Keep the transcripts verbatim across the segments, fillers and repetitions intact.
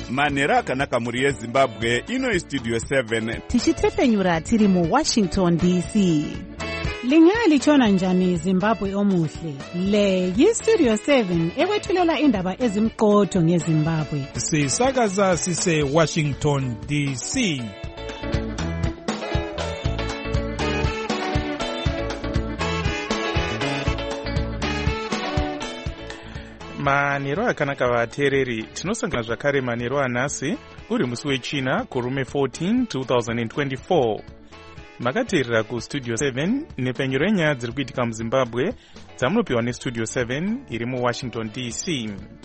manhero akanaka muri yezimbabwe. Ino istudio seven tichitefenyura tiri mu Washington D C. Lingali chona njani Zimbabwe omuhle. Le yistudio seven ekwethulela indaba ezimqotho ngeZimbabwe. Sisakaza sise Washington D C. Manhero akanaka vateereri, tinosangana zvakare manhero anhasi uri musi wechina kurume fourteen twenty twenty-four. Makateerera kustudio seven nepfenyuro renyaya dziri kuitika muZimbabwe dzamunopiwa nestudio seven iri muWashington D C.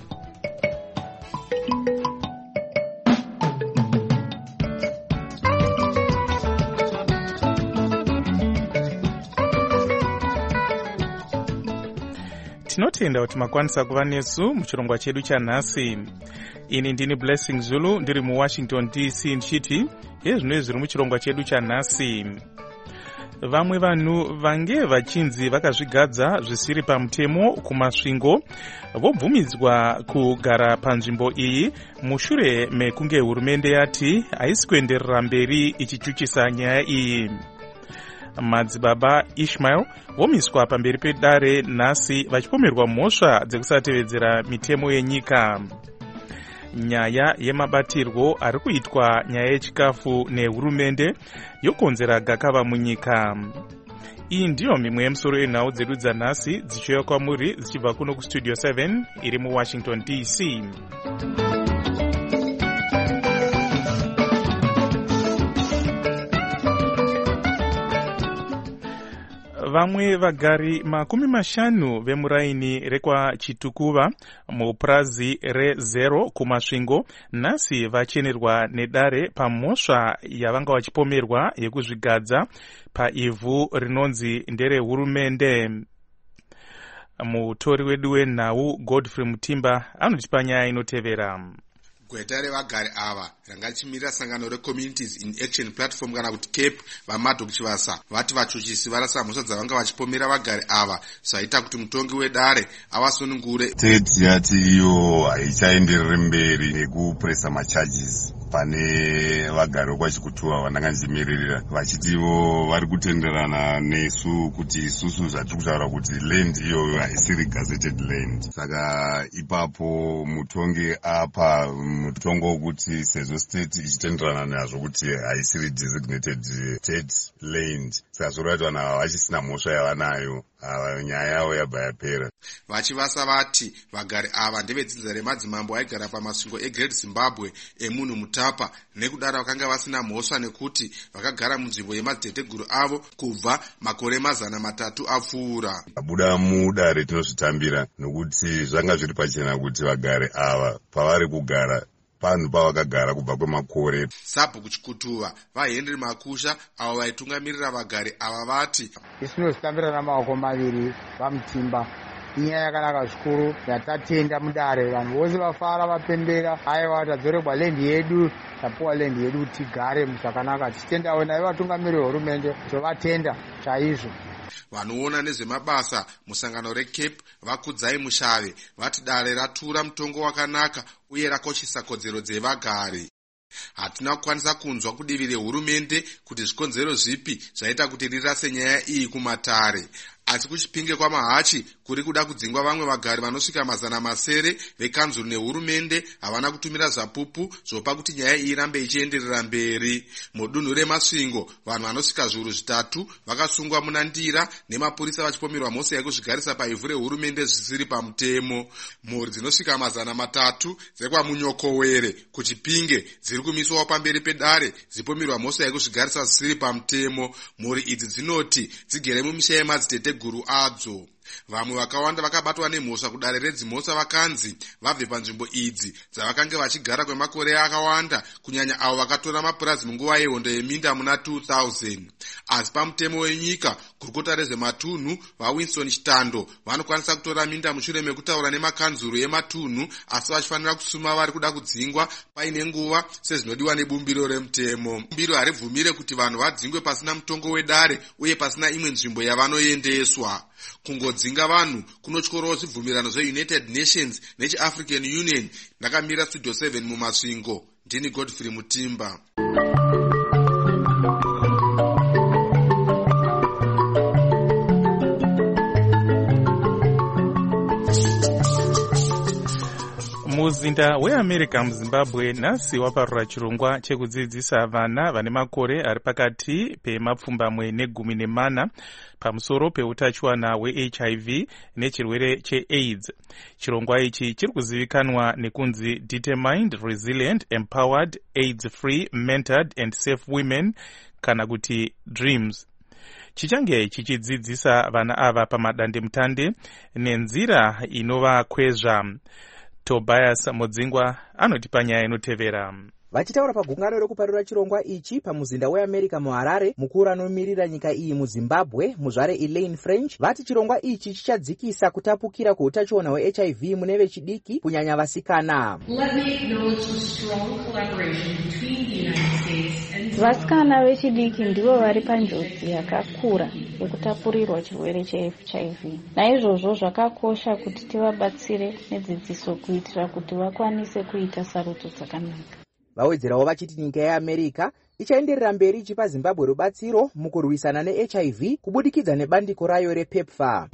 Tinotenda kuti makwanisa kuva nesu muchirongwa chedu chanhasi. Ini ndini Blessing Zulu ndiri muWashington D C ndichiti hezvino zviri muchirongwa chedu chanhasi. Vamwe vanhu vange vachinzi vakazvigadza zvisiri pamutemo kumasvingo vobvumidzwa kugara panzvimbo iyi mushure mekunge hurumende yati haisi kuenderera mberi ichichuchisa nyaya iyi. Madzibaba Ishmael vomiswa pamberi pedare nhasi vachipomerwa mhosva dzekusatevedzera mitemo yenyika. Nyaya yemabatirwo ari kuitwa nyaya yechikafu nehurumende yokonzera gakava munyika. Iyi ndiyo mimwe yemusoro yenhau dzedu dzanhasi dzichiuya kwamuri dzichibva kuno kustudio seven iri muWashington D C. Vamwe vagari makumi mashanu vemuraini rekwa Chitukuva mupurazi rezero kumasvingo nhasi vachenerwa nedare pamhosva yavanga vachipomerwa yekuzvigadza paivhu rinonzi ndere hurumende. Mutori wedu wenhau Godfrey Mutimba anotipa nyaya inotevera. Gweta revagari ava rangachimirira sangano reCommunities in Action Platform kana kuti CAPE vaMadhoc Chivasa vati vachuchisi varasa mhosva dzavanga vachipomera vagari ava zvaita kuti mutongi wedare avasunungure. State yati iyo haichaenderere mberi nekupuresa macharges pane vagari vokwachikutuva vandanga ndichimiririra vachitivo vari kutenderana nesu kuti isusu zvatiri kutaura kuti land iyoyo haisiri gazetted land. Saka ipapo mutongi apa mutongo wokuti sezvo state ichitenderana nazvo kuti haisiri designated state land, saka zvorati vanhu ava vachisina mhosva yavanayo, nyaya yavo yabva yapera. Vachivasa vati vagari ava ndevedzinza remadzimambo aigara pamasvingo eGreat Zimbabwe emunhu Mutapa, nekudaro vakanga vasina mhosva nekuti vakagara munzvimbo yemadziteteguru avo kubva makore mazana matatu apfuura. Abuda mudare tinozvitambira nokuti zvanga zviri pachena kuti vagari ava pavari kugara panhu pavakagara kubva kwemakore. Sabhuku Chikutuva vaHenry Makusha avo vaitungamirira vagari ava vati isinozvitambira namaoko maviri vamutimba. Inyaya yakanaka zvikuru yatatenda mudare, vanhu vose vafara vapembera. Aiwa tadzoregwa lendi yedu, tapuwa lendi yedu kuti tigare zvakanaka. Tichitendawo naivo vatungamiriri vehurumende tovatenda chaizvo. Vanoona nezvemabasa musangano reCape vakudzai Mushave vati dare ratura mutongo wakanaka uye rakoshesa kodzero dzevagari. Hatina kukwanisa kunzwa kudivi rehurumende kuti zvikonzero zvipi zvaita kuti rirase nyaya iyi kumatare. Asi kuchipinge kwamahachi kuri kuda kudzingwa vamwe vagari vanosvika mazana masere vekanzuru nehurumende havana kutumira zvapupu zvopa kuti nyaya iyi irambe ichienderera mberi. Mudunhu remasvingo vanhu vanosvika zviuru zvitatu vakasungwa muna ndira nemapurisa vachipomerwa mhosva yekuzvigarisa paivhu rehurumende zvisiri pamutemo. Mhuri dzinosvika mazana matatu dzekwamunyokowere kuchipinge dziri kumiswawo pamberi pedare dzipomerwa mhosva yekuzvigarisa zvisiri pamutemo. Mhuri idzi dzinoti dzigere mumisha yemadzitete guru adzo. Vamwe vakawanda vakabatwa nemhosva kudare redzimhosva vakanzi vabve panzvimbo idzi dzavakanga vachigara kwemakore akawanda, kunyanya avo vakatora mapurazi munguva yehondo yeminda muna two thousand. Asi pamutemo wenyika, gurukota rezvematunhu vaWinston Chitando vanokwanisa kutora minda mushure mekutaura nemakanzuru ematunhu, asi vachifanira kusuma vari kuda kudzingwa paine nguva sezvinodiwa nebumbiro remutemo. Bumbiro haribvumire kuti vanhu vadzingwe pasina mutongo wedare uye pasina imwe nzvimbo yavanoendeswa. kungodzinga vanhu kunotyorawo zvibvumirano zveunited nations nechiafrican union. Ndakamira studio seven mumasvingo. Ndini Godfrey Mutimba. Muzinda weAmerica muZimbabwe nhasi waparura chirongwa chekudzidzisa vana vane makore ari pakati pemapfumbamwe negumi nemana pamusoro peutachiwana hwe-H I V nechirwere che-AIDS. Chirongwa ichi chiri kuzivikanwa nekunzi Determined, Resilient, Empowered, AIDS-Free, Mentored and Safe Women, kana kuti DREAMS. Chichange chichidzidzisa vana ava pamadandemutande nenzira inovakwezva. Tobias Mudzingwa anotipa nyaya inotevera. Vachitaura pagungano rekuparura chirongwa ichi pamuzinda weAmerica muHarare, mukuru anomirira nyika iyi muZimbabwe muzvare Elaine French vati chirongwa ichi chichadzikisa kutapukira kweutachiona hwe-H I V mune vechidiki kunyanya vasikana. Vasikana vechidiki ndivo vari panjodzi yakakura yekutapurirwa chirwere che-H I V. Naizvozvo zvakakosha kuti tivabatsire nedzidziso kuitira kuti vakwanise kuita sarudzo dzakanaka. Vawedzerawo vachiti nyika yeAmerica ichaenderera mberi ichipa Zimbabwe rubatsiro mukurwisana ne-H I V kubudikidza nebandiko rayo rePEPFAR.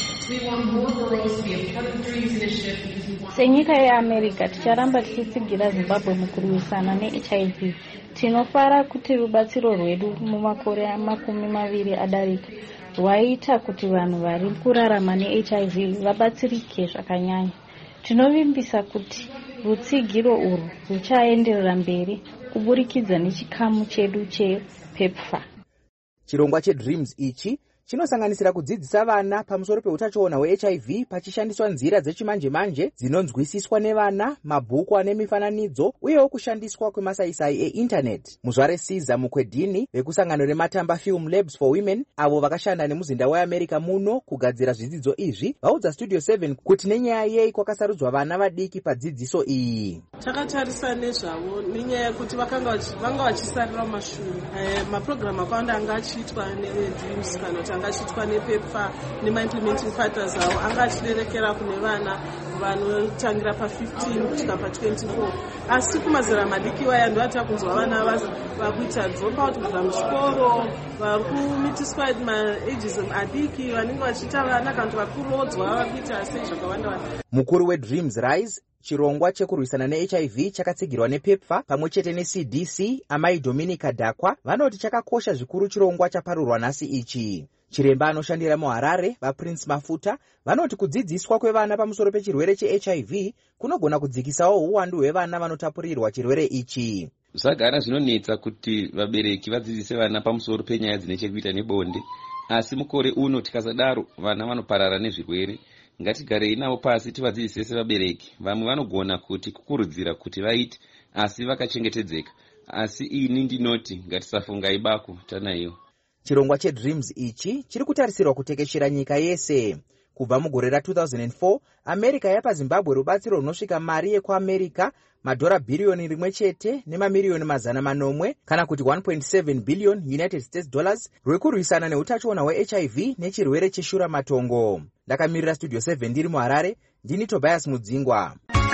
Senyika yeAmerica ticharamba tichitsigira Zimbabwe mukurwisana ne-H I V. Tinofara kuti rubatsiro rwedu mumakore makumi maviri adarika rwaita kuti vanhu vari kurarama ne-H I V vabatsirike zvakanyanya. Tinovimbisa kuti rutsigiro urwu ruchaenderera mberi kuburikidza nechikamu chedu chePEPFAR. Chirongwa cheDREAMS ichi chinosanganisira kudzidzisa vana pamusoro peutachiona hwe-H I V pachishandiswa nzira dzechimanje-manje dzinonzwisiswa nevana, mabhuku ane mifananidzo uyewo kushandiswa kwemasaisai einternet. Muzvare Siza Mukwedini vekusangano rematamba Film Labs for Women avo vakashanda nemuzinda weAmerica muno kugadzira zvidzidzo izvi vaudza Studio seven kuti nenyaya yei kwakasarudzwa vana vadiki padzidziso iyi. Takatarisa nezvavo nenyaya yekuti vakanga vanga vachisarira mumashure. Maprogramu akawanda anga achiitwa neDREAMS kana kuti anga achiitwa nePEPFAR nema-implementing partners avo anga achirerekera kune vana vanotangira pa-fifteen kusvika pa-twenty-four. Asi kumazera madiki waya ndoata kunzwa vana vakuita dropout kubva muchikoro, vari kumitiswa ma-ages adiki, vanenge vachiita vana kana kuti vari kurodzwa vakuita sei zvakawanda wanda. Mukuru weDREAMS Rise chirongwa chekurwisana ne-H I V chakatsigirwa nePEPFAR pamwe chete neC D C Amai Dominica Dakwa vanoti chakakosha zvikuru chirongwa chaparurwa nhasi ichi. Chiremba anoshandira muHarare vaPrince Mafuta vanoti kudzidziswa kwevana pamusoro pechirwere che-H I V kunogona kudzikisawo uwandu hwevana vanotapurirwa chirwere ichi. Zvagara zvinonetsa kuti vabereki vadzidzise vana pamusoro penyaya dzine chekuita nebonde, asi mukore uno tikasadaro vana vanoparara nezvirwere. Ngatigarei navo pasi tivadzidzise sevabereki. Vamwe vanogona kuti kukurudzira kuti vaite asi vakachengetedzeka, asi ini ndinoti ngatisafungai bako tanaiyo. Chirongwa cheDREAMS ichi chiri kutarisirwa kutekeshera nyika yese. Kubva mugore ra two thousand four, America yapa Zimbabwe rubatsiro runosvika mari yekuAmerica madhora bhiriyoni rimwe chete nemamiliyoni mazana manomwe kana kuti one point seven billion United States dollars rwekurwisana neutachiona hwe-H I V nechirwere cheshura matongo. Ndakamirira Studio seven ndiri muHarare, ndini Tobias Mudzingwa.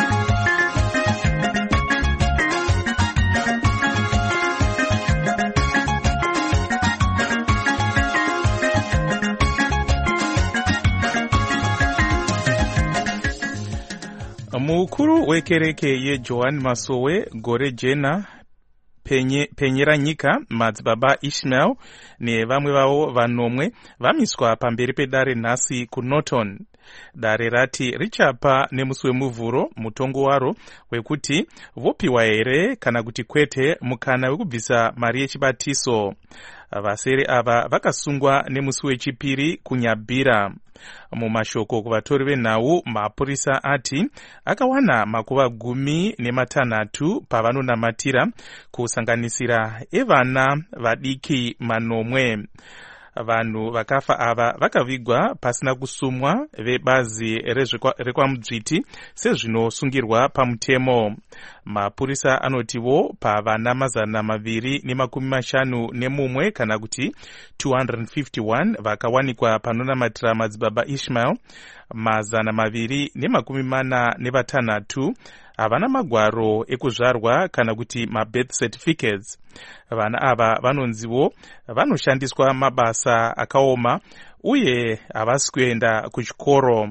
Mukuru wekereke yeJohn Masowe gore jena penye, penyera nyika madzibaba Ishmael nevamwe vavo vanomwe vamiswa pamberi pedare nhasi kuNorton. Dare rati richapa nemusi wemuvhuro mutongo waro wekuti vopiwa here kana kuti kwete mukana wekubvisa mari yechibatiso. Vasere ava vakasungwa nemusi wechipiri kunyabhira. Mumashoko kuvatori venhau mapurisa ati akawana makuva gumi nematanhatu pavanonamatira kusanganisira evana vadiki manomwe. Vanhu vakafa ava vakavigwa pasina kusumwa vebazi rekwaMudzviti sezvinosungirwa pamutemo. Mapurisa anotiwo pavana mazana maviri nemakumi mashanu nemumwe kana kuti two hundred fifty-one vakawanikwa panonamatira madzibaba Ishmael, mazana maviri nemakumi mana nevatanhatu havana magwaro ekuzvarwa kana kuti mabirth certificates. Vana ava vanonziwo vanoshandiswa mabasa akaoma uye havasi kuenda kuchikoro.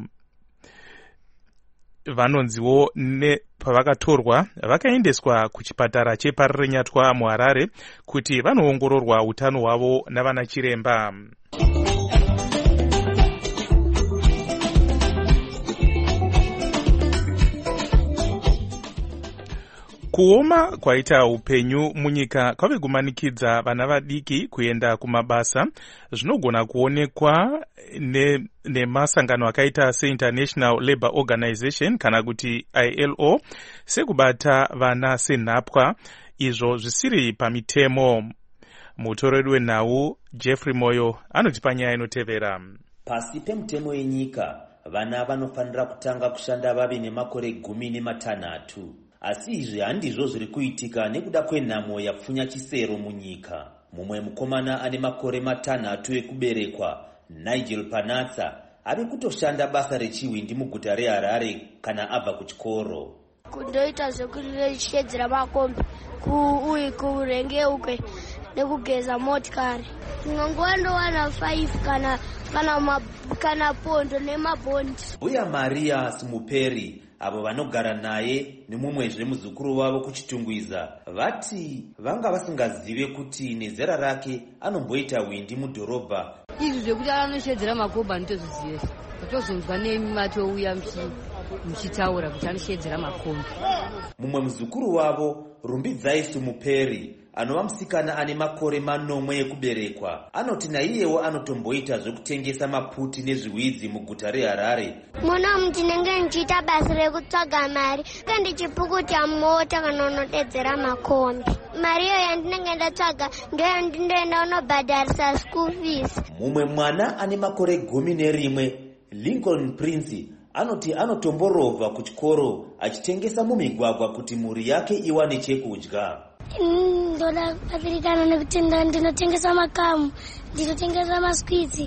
Vanonziwo pavakatorwa vakaendeswa kuchipatara cheParirenyatwa muHarare kuti vanoongororwa utano hwavo navana chiremba. Kuoma kwaita upenyu munyika kwave kumanikidza vana vadiki kuenda kumabasa zvinogona kuonekwa nemasangano ne akaita seInternational Labour Organization kana kuti I L O sekubata vana senhapwa, izvo zvisiri pamitemo. Mutoreri wenhau Jeffrey Moyo anotipa nyaya inotevera. Pasi pemutemo yenyika vana vanofanira kutanga kushanda vave nemakore gumi nematanhatu. Asi izvi handizvo zviri kuitika nekuda kwenhamo yapfunya chisero munyika. Mumwe mukomana ane makore matanhatu ekuberekwa, Nigel Panatsa, ari kutoshanda basa rechiwindi muguta reHarare kana abva kuchikoro. Kundoita zvekureshedzera makombi uye kurengeuke nekugeza motikari. Nguva ndowana five kana kana kana pondo nemabhondi. Uya Maria Simuperi avo vanogara naye nemumwezve muzukuru wavo kuchitungwiza vati vanga vasingazive kuti nezera rake anomboita windi mudhorobha. Izvi zvekuti anoshedzera makombi nditozvizive, tozonzwa nematouya muchitaura kuti anoshedzera makombi. Mumwe muzukuru wavo Rumbidzai Simuperi anova musikana ane makore manomwe ekuberekwa anoti naiyewo anotomboita zvekutengesa maputi nezviwidzi muguta reHarare. Mona ndinenge ndichiita basa rekutsvaga mari ndichipukuta mota kana unodedzera makombi. Mari iyo yandinenge ndatsvaga ndiyo yandindoenda unobhadharisa school fees. Mumwe mwana ane makore gumi nerimwe, Lincoln Prince, anoti anotomborovha kuchikoro achitengesa mumigwagwa kuti mhuri yake iwane chekudya. Ndoda kubatsirikana nekuti ndinotengesa makamu, ndinotengesa maswitsi,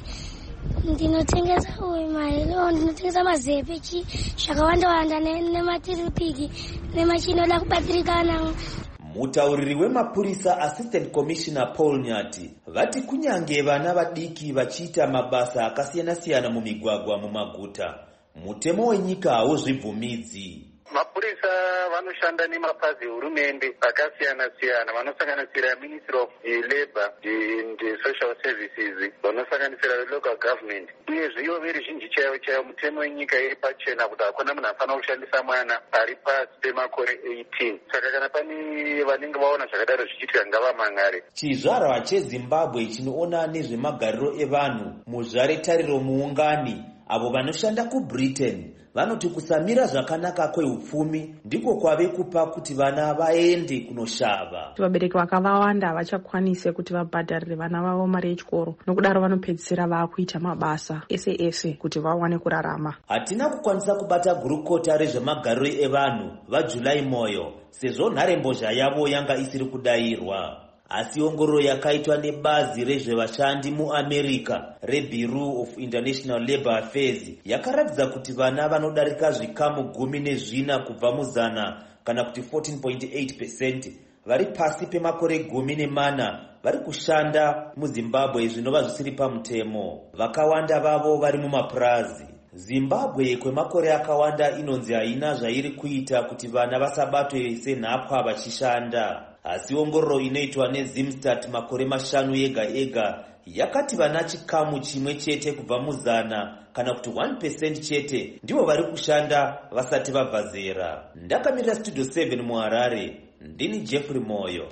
ndinotengesa umailo, ndinotengesa mazepe zvakawanda wanda nematiripiki nemachinoda kubatsirikana. Mutauriri wemapurisa Assistant Commissioner Paul Nyati vati kunyange vana vadiki vachiita mabasa akasiyana-siyana mumigwagwa mumaguta, mutemo wenyika hauzvibvumidzi. Mapurisa vanoshanda nemapazi hurumende akasiyana-siyana vanosanganisira Ministry of Labour and Social Services, vanosanganisira local government. Uyezve ivo veruzhinji chaivo chaivo mutemo wenyika iri pachena kuti hakuna munhu afanira kushandisa mwana ari pasi pemakore eighteen. Saka kana pane vanenge vaona zvakadaro zvichiitika ngavamangare. Chizvarwa cheZimbabwe chinoona nezvemagariro evanhu muzvare tariro muungani avo vanoshanda kuBritain vanoti kusamira zvakanaka kweupfumi ndiko kwave kupa kuti vana vaende kunoshava. Vabereki vakawanda havachakwanise kuti vabhadharire vana vavo mari yechikoro, nokudaro vanopedzisira vakuita mabasa ese ese kuti vawane kurarama. Hatina kukwanisa kubata gurukota rezvemagariro evanhu vaJulai Moyo sezvo nharembozha yavo yanga isiri kudairwa. Asi ongororo yakaitwa nebazi rezvevashandi muAmerica reBureau of International Labour Affairs yakaratidza kuti vana vanodarika zvikamu gumi nezvina kubva muzana kana kuti fourteen point eight percent vari pasi pemakore gumi nemana vari kushanda muZimbabwe zvinova zvisiri pamutemo. Vakawanda vavo vari mumapurazi. Zimbabwe kwemakore akawanda inonzi haina zvairi kuita kuti vana vasabatwe senhapwa vachishanda. Asi ongororo inoitwa neZimstat makore mashanu ega ega yakati vana chikamu chimwe chete kubva muzana kana kuti one percent chete ndivo vari kushanda vasati vabva zera. Ndakamirira Studio seven muHarare, ndini Jeffrey Moyo.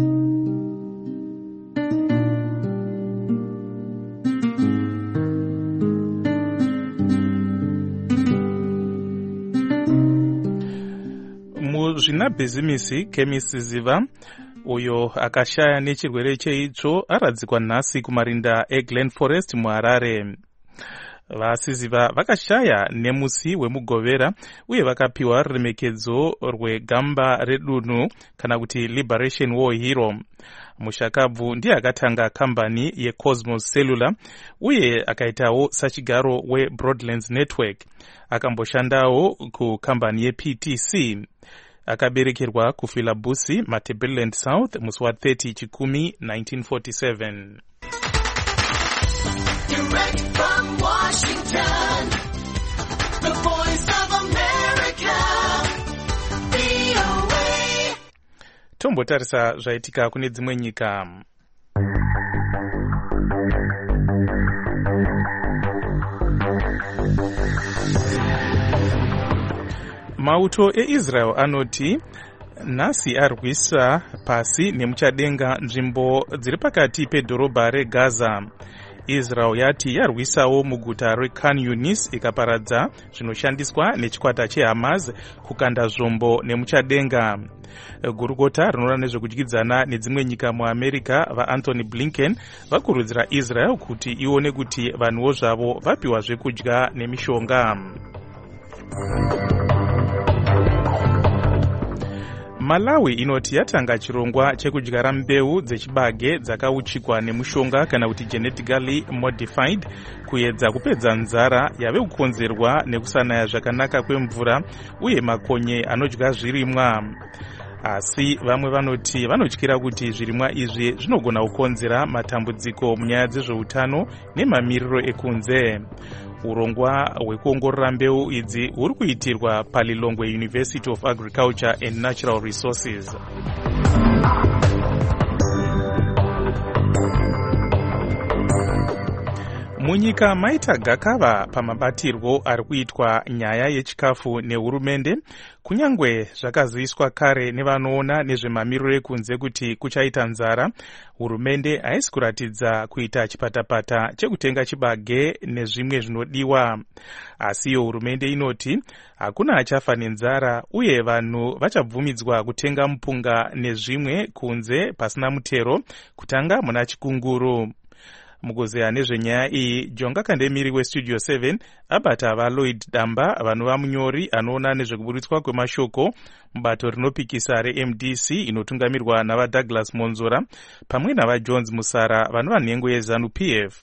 Muzvina bhizimisi Chemist Ziva uyo akashaya nechirwere cheitsvo aradzikwa nhasi kumarinda eGlen Forest muHarare. vasiziva vakashaya nemusi wemugovera uye vakapiwa ruremekedzo rwegamba redunhu kana kuti Liberation War Hero. Mushakabvu ndiye akatanga kambani yeCosmos Cellular uye akaitawo sachigaro weBroadlands Network. Akamboshandawo kukambani yeP T C. Akaberekerwa kufilabusi Matabeleland South musi wa thirty chikumi nineteen forty-seven. Direct from Washington, the voice of America, V O A. Tombotarisa zvaitika kune dzimwe nyika. Mauto eIsrael anoti nhasi arwisa pasi nemuchadenga nzvimbo dziri pakati pedhorobha reGaza. Israel yati yarwisawo muguta reKhan Yunis ikaparadza zvinoshandiswa nechikwata cheHamas kukanda zvombo nemuchadenga. Gurukota rinoona nezvekudyidzana nedzimwe nyika muAmerica vaAnthony Blinken vakurudzira Israel kuti ione kuti vanhuwo zvavo vapiwa zvekudya nemishonga. Malawi inoti yatanga chirongwa chekudyara mbeu dzechibage dzakauchikwa nemushonga kana kuti genetically modified kuedza kupedza nzara yave kukonzerwa nekusanaya zvakanaka kwemvura uye makonye anodya zvirimwa. Asi vamwe vanoti vanotyira kuti zvirimwa izvi zvinogona kukonzera matambudziko munyaya dzezveutano nemamiriro ekunze. Urongwa hwekuongorora mbeu idzi huri kuitirwa paLilongwe University of Agriculture and Natural Resources. Munyika maita gakava pamabatirwo ari kuitwa nyaya yechikafu nehurumende, kunyangwe zvakaziviswa kare nevanoona nezvemamiriro ekunze kuti kuchaita nzara. Hurumende haisi kuratidza kuita chipatapata chekutenga chibage nezvimwe zvinodiwa. Asiyo hurumende inoti hakuna achafa nenzara uye vanhu vachabvumidzwa kutenga mupunga nezvimwe kunze pasina mutero kutanga muna chikunguru. Mugozeya nezvenyaya iyi, Jonga Kandemiri weStudio seven abata vaLloyd Damba vanova munyori anoona nezvekuburitswa kwemashoko mubato rinopikisa reM D C inotungamirwa navaDouglas Monzora pamwe navaJones Musara vanova nhengo yeZanu P F.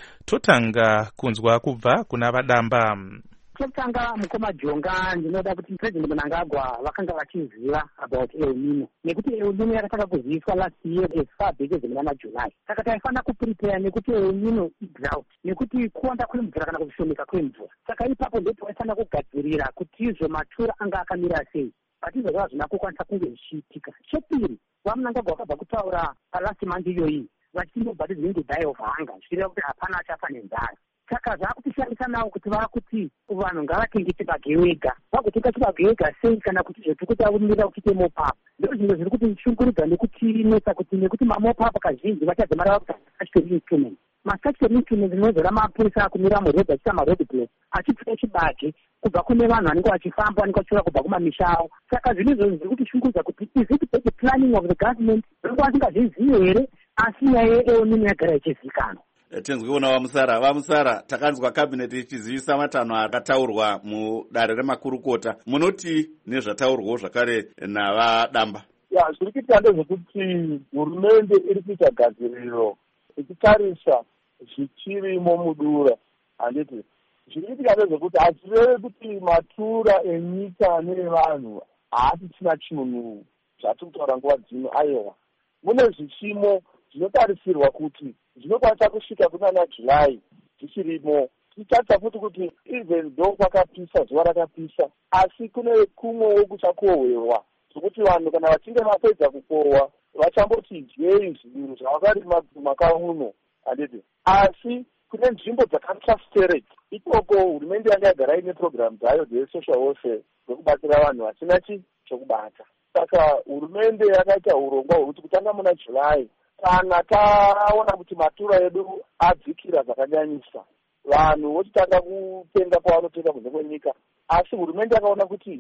Totanga kunzwa kubva kuna vaDamba. Chekutanga mukoma Jonga, ndinoda kuti President Mnangagwa vakanga vachiziva about El Nino. Nekuti El Nino yakatanga kuziviswa last year as far back as mwana July. Saka taifana kuprepare nekuti El Nino drought. Nekuti kuwanda kwemvura kana kushomeka kwemvura. Saka ipapo ndipo taifana kugadzirira kuti izvo matura anga akamira sei. Patizvo zvava zvinakukwanisa kunge zvichiitika. Chepiri, vaMnangagwa vakabva kutaura palast month iyoyi vachiti nobody is going to die of hunger. Zvireva kuti hapana achafa nenzara. Saka zvakutishandisa nawo kuti vakuti vanhu ngavatenge chibage wega. Vagotenga chibage wega sei kana kuti zvekuti aunira kuchite mopap. Ndizvo zvinhu zviri kuti shungurudza nekutinetsa kuti nekuti mamopap kazhinji vachadzimara statutory instrument. Mastatutory instrument zvinozora mapurisa akumira murodhi achiita maroad block achipfuta chibage kubva kune vanhu vanenge vachifamba vanenge vachiuya kubva kumamisha avo. Saka zvinhu izvozvo zviri kuti shungurudza kuti is it the planning of the government vanenge vasingazvizivi here asi nyaya yeEl Nino yagara ichizivikanwa. Tinzwiona vamusara vamusara takanzwa cabinet ichizivisa matanho akataurwa mudare remakurukota. Munoti nezvataurwawo zvakare navadamba? Ya, zviri kuitika ndezvekuti hurumende iri kuita gadziriro ichitarisa zvichirimo mudura. Handiti zviri kuitika ndezvekuti hazvirevi kuti matura enyika nevanhu haasisina chinhu zvatiri kutaura nguva dzino. Aiwa, mune zvichimo zvinotarisirwa kuti zvinokwanisa kusvika kunana July zvichirimo. Tichitarisa futi kuti even though kwakapisa zuva rakapisa asi kune kumwewo kuchakohwewa zvokuti vanhu kana vachinge vapedza kukohwa vachamboti dyei zvinhu zvavakarima mumaka uno. Handiti asi kune nzvimbo dzakaclustered ikoko hurumende yanga yagara ine program dzayo dzesocial welfare dzekubatsira vanhu vasina chi chokubata. Saka hurumende yakaita urongwa hwekuti kutanga muna July kana taona kuti matura edu adzikira zvakanyanyisa vanhu vochitanga kutenga kwavanotenga kunze kwenyika. Asi hurumende yakaona kuti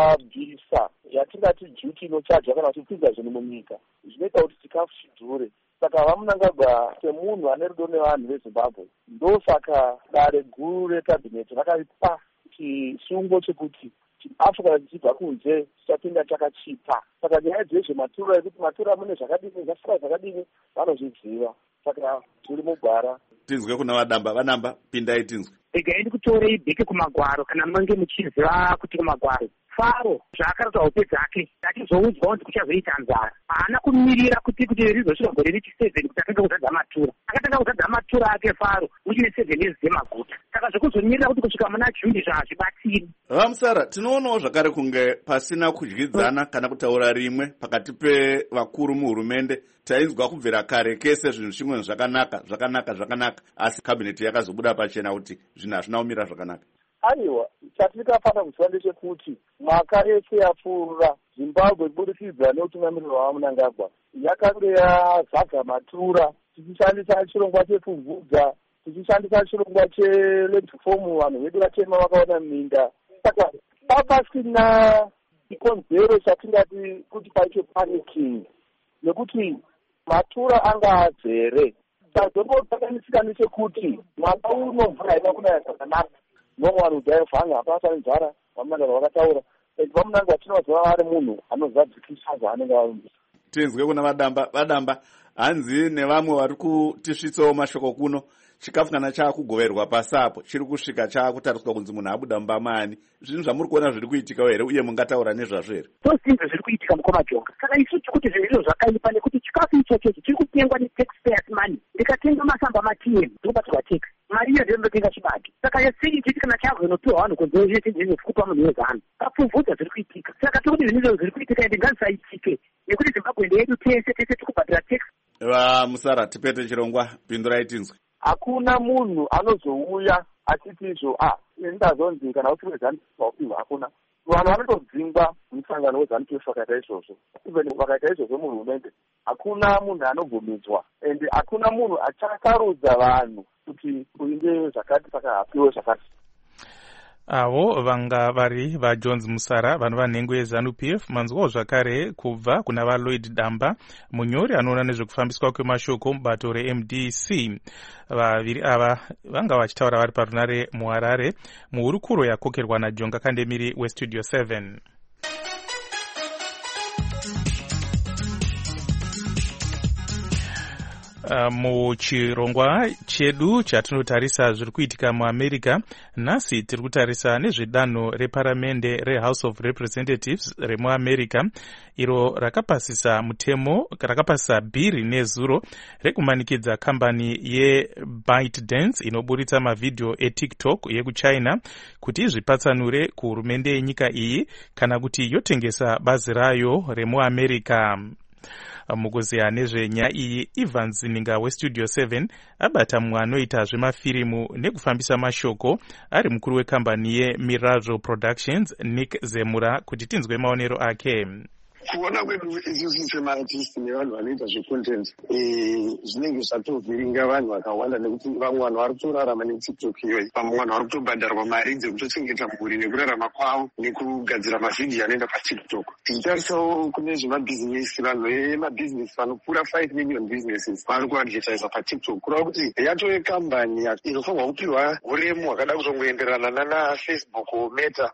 vakasabvisa yatingati duty inochajwa kana kuti kupinza zvinhu munyika zvinoita kuti chikafu chidhure saka vamunangagwa semunhu ane rudo nevanhu vezimbabwe ndosaka dare guru rekabhineti rakaipa chisungo chekuti africa tichibva kunze tichapinda takachipa. Saka nyaya dzezvematura ekuti matura mune zvakadini zvasara zvakadini vanozviziva, saka tiri mugwara. Tinzwe kuna vadamba. Vanamba pindai tinzwe. Regai ndikutorei bheke kumagwaro kana mange muchiziva kuti kumagwaro Faro zvaakaratidza hope dzake achizoudzwa kuti kuchazoita nzara. Haana kumirira kuti kuti rizosvika gore rechisevheni kuti atanga kuzadza matura. Akatanga kuzadza matura ake Faro uchine sevheni ezi dzemaguta. Saka zvekuzomirira kuti kusvika muna Juni zvazvibatsiri. Vamusara, tinoonawo zvakare kunge pasina kudyidzana kana kutaura rimwe pakati pevakuru muhurumende. Tainzwa kubvira kare kese zvinhu zvimwe zvakanaka zvakanaka zvakanaka, asi kabineti yakazobuda pachena kuti zvinhu hazvina kumira zvakanaka. Aiwa, chatirikafana kuziva ndechekuti mwaka yese yapfuura Zimbabwe kubudikidza neutungamiriro waMnangagwa yakanga yazaga matura, tichishandisa chirongwa chepfumvudza, tichishandisa chirongwa cheleptifomu, vanhu vedu vatema vakaona minda. Saka papasina chikonzero chatingati kuti paite paniking nekuti matura anga azere. Chazombotaganisika nechekuti mwaka uno mvura haina kunaya zvakanaka. Nomwe vanhu kudhaya hapasa nenzara, vamunangagwa vakataura. Vamunangagwa tinoziva vari munhu anozadzikisa zvaanenge avimbisa. Tinzwe kuna vadamba. Vadamba, hanzi nevamwe vari kutisvitsawo mashoko kuno, chikafu kana chaakugoverwa pasapo chiri kusvika chaakutariswa kunzi munhu abuda mumba maani. Zvinhu zvamuri kuona zviri kuitikawo here uye mungataura nezvazvo here? Tozvinhu zviri kuitika mukomajonga. Saka isu tikuti zvinhu izvo zvakaipa nekuti chikafu ichocho chiri kutengwa netaxpayers money. Ndikatenga masamba ma-T M ndinobatirwa tax. Mari iyo ndinotenga chibage. Saka yasei chiti kana chazonopiwa vanhu kunze zvese zvinokupa munhu wezano. Papfumvudza zviri kuitika. Saka tikuti zvinhu izvo zviri kuitika ende ngazisaitike. Nekuti Zimbabwe ndeyedu tese tese tikubhadhira tax. Vamusara, tipete chirongwa, pindurai tinzwe. Hakuna munhu anozouya achiti izvo ah ndazonzi kana kuti wezanu paupiwa. Hakuna vanhu vanotodzingwa musangano wezanu pf vakaita izvozvo. Even vakaita izvozvo muhurumende hakuna munhu anobvumidzwa ende hakuna munhu achakarudza vanhu kuti uinde zvakati saka hapiwe zvakati. Avo vanga vari vaJones Musara vanova nhengo yeZANU-P F. Manzwawo zvakare kubva kuna vaLloyd Damba, munyori anoona nezvekufambiswa kwemashoko mubato reM D C. Vaviri ava vanga vachitaura vari parunare muHarare muhurukuro yakokerwa naJonga Kandemiri weStudio seven. Uh, muchirongwa chedu chatinotarisa zviri kuitika muAmerica, nhasi tiri kutarisa nezvedanho reparamende reHouse of Representatives remuAmerica iro rakapasisa mutemo rakapasisa bhiri nezuro rekumanikidza kambani yeBytedance inoburitsa mavhidhiyo eTikTok yekuchina kuti izvipatsanure kuhurumende yenyika iyi kana kuti yotengesa bazi rayo remuAmerica. Mukuziya nezvenyaya iyi, Ivan Zininga weStudio seven abata mumwe anoita zvemafirimu nekufambisa mashoko ari mukuru wekambani yeMirazo Productions, Nick Zemura, kuti tinzwe maonero ake. Kuona kwedu isusu semaartisti nevanhu vanoita zvecontent zvinenge zvatovhiringa vanhu vakawanda nekuti vamwe vanhu vari kutorarama neTikTok iyoyi, vamwe vanhu vari kutobhadharwa mari dzekutochengeta mhuri nekurarama kwavo nekugadzira mavhidhiyo anoenda paTikTok. Tichitarisawo kune zvemabhizinesi, vanhu vemabhizinesi vanopfuura five million businesses vari kuadvertisa paTikTok, kureva kuti yatove kambani inofanirwa kupiwa uremu hwakada kutongoenderana nana Facebook, Meta,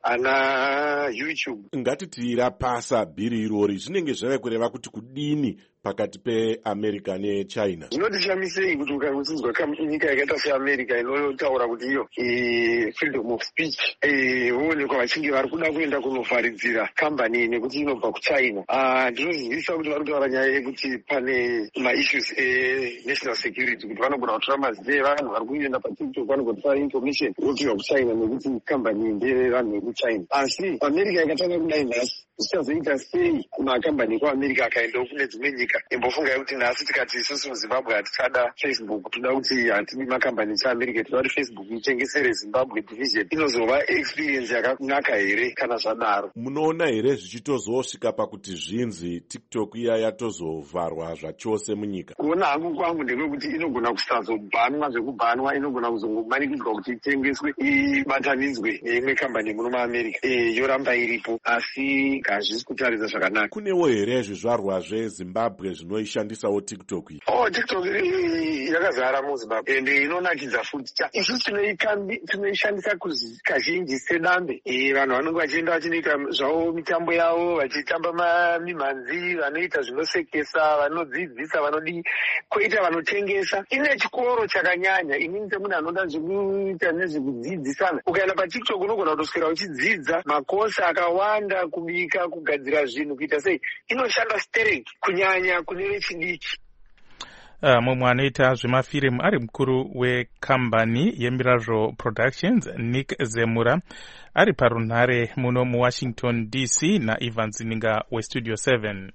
ana YouTube. Ngatiti rapasa bhiri iro zvinenge zvave kureva kuti kudini pakati peAmerica neChina. Zvinotishamisei kuti ukasinzwa nyika yakaita seAmerica inotaura kuti iyo freedom of speech voonekwa vachinge vari kuda kuenda kunovharidzira kambani nekuti inobva kuChina. Ndinozivisa kuti vari kutaura nyaya yekuti pane maissues enational security, kuti vanogona kutora mazita evanhu vari kuenda paTikTok, vanogona kutora information vopiwa kuChina nekuti kambani ndeyevanhu vekuChina. Asi America ikatanga kudai nhasi zvichazoita sei makambani ekuAmerica akaendawo kune dzimwe nyika? Imbofungai kuti nhasi tikati isusu muZimbabwe hatichada Facebook, toda kuti hatidi makambani eChaAmerica, toda kuti Facebook itengesere Zimbabwe division, inozova experience yakanaka here kana zvadaro? Munoona here zvichitozosvika pakuti zvinzi TikTok iya yatozovharwa zvachose munyika? Kuona hangu kwangu ndekwekuti inogona kusazobhanwa zvekubhanwa, inogona kuzongomanikidzwa kuti itengeswe ibatanidzwe neimwe kambani muno muAmerica yoramba iripo, asi hazvisi kutaridza zvakanaka. Kunewo here zvizvarwa zveZimbabwe muzimbabwe zvinoishandisawo tiktok iyi? Oh, tiktok yakazara muzimbabwe ende inonakidza futi. Isu tinoishandisa kazhinji sedambe. Vanhu vanenge vachienda vachinoita zvavo mitambo yavo, vachitamba mimhanzi, vanoita zvinosekesa, vanodzidzisa, vanodii, koita vanotengesa. Ine chikoro chakanyanya. Inini semunhu anoda zvekuita nezvekudzidzisana. Ukaenda patiktok unogona kutoswera uchidzidza makosi akawanda, kubika, kugadzira zvinhu, kuita sei. Inoshanda stereki kunyanya kune vechidiki. Uh, mumwe anoita zvemafirimu ari mukuru wekambani yemirazvo productions Nick Zemura ari parunhare muno muwashington D C naIvan Zininga westudio seven.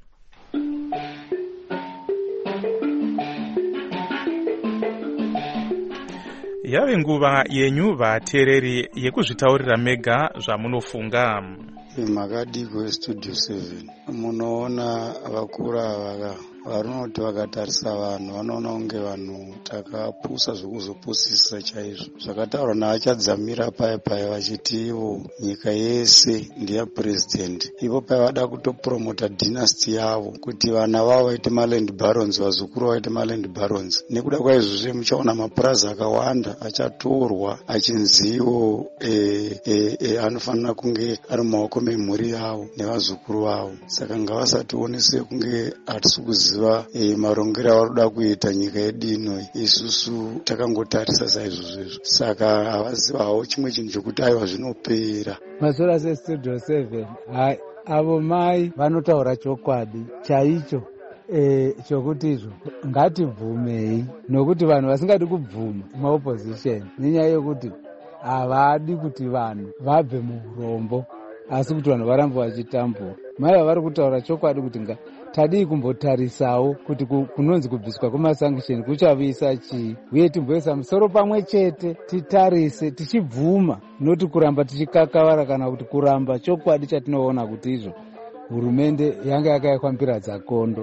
Yave nguva yenyu vateereri yekuzvitaurira mega zvamunofunga. Makadiko estudio seven munoona vakura vaka varinoti vakatarisa vanhu vanoona kunge vanhu takapusa zvekuzopusisa chaizvo. Zvakataurwa navachadzamira paya paya vachiti ivo nyika yese ndeyapurezidendi. Ivo paya vada kutopromota dynasty yavo kuti vana vavo vaite maland barons, vazukuru vaite maland barons. Nekuda kwaizvozvo muchaona mapurazi akawanda achatorwa achinziwo e, e, e, anofanira kunge ari mumaoko memhuri yavo nevazukuru vavo. Saka ngavasatione kunge hatisi kuziva E, marongero avarikuda kuita nyika yedu ino. Isusu takangotarisa saizvozvo. Saka havazivawo chimwe chinhu chokuti aiwa zvinopera. Masora sestudio seven hai avo mai vanotaura chokwadi chaicho e, chokuti izvo ngatibvumei, nokuti vanhu vasingadi kubvuma maopposition nenyaya yokuti havadi kuti vanhu vabve muurombo, asi kuti vanhu varambe vachitambura. Mai vari kutaura chokwadi kuti nga tadii kumbotarisawo kuti kunonzi kubviswa kwemasankisheni kuchavisa chii, uye timboisa musoro pamwe chete titarise tichibvuma, noti kuramba tichikakavara kana kuti kuramba chokwadi chatinoona kuti izvo hurumende yanga yakaekwa mbira dzakondo.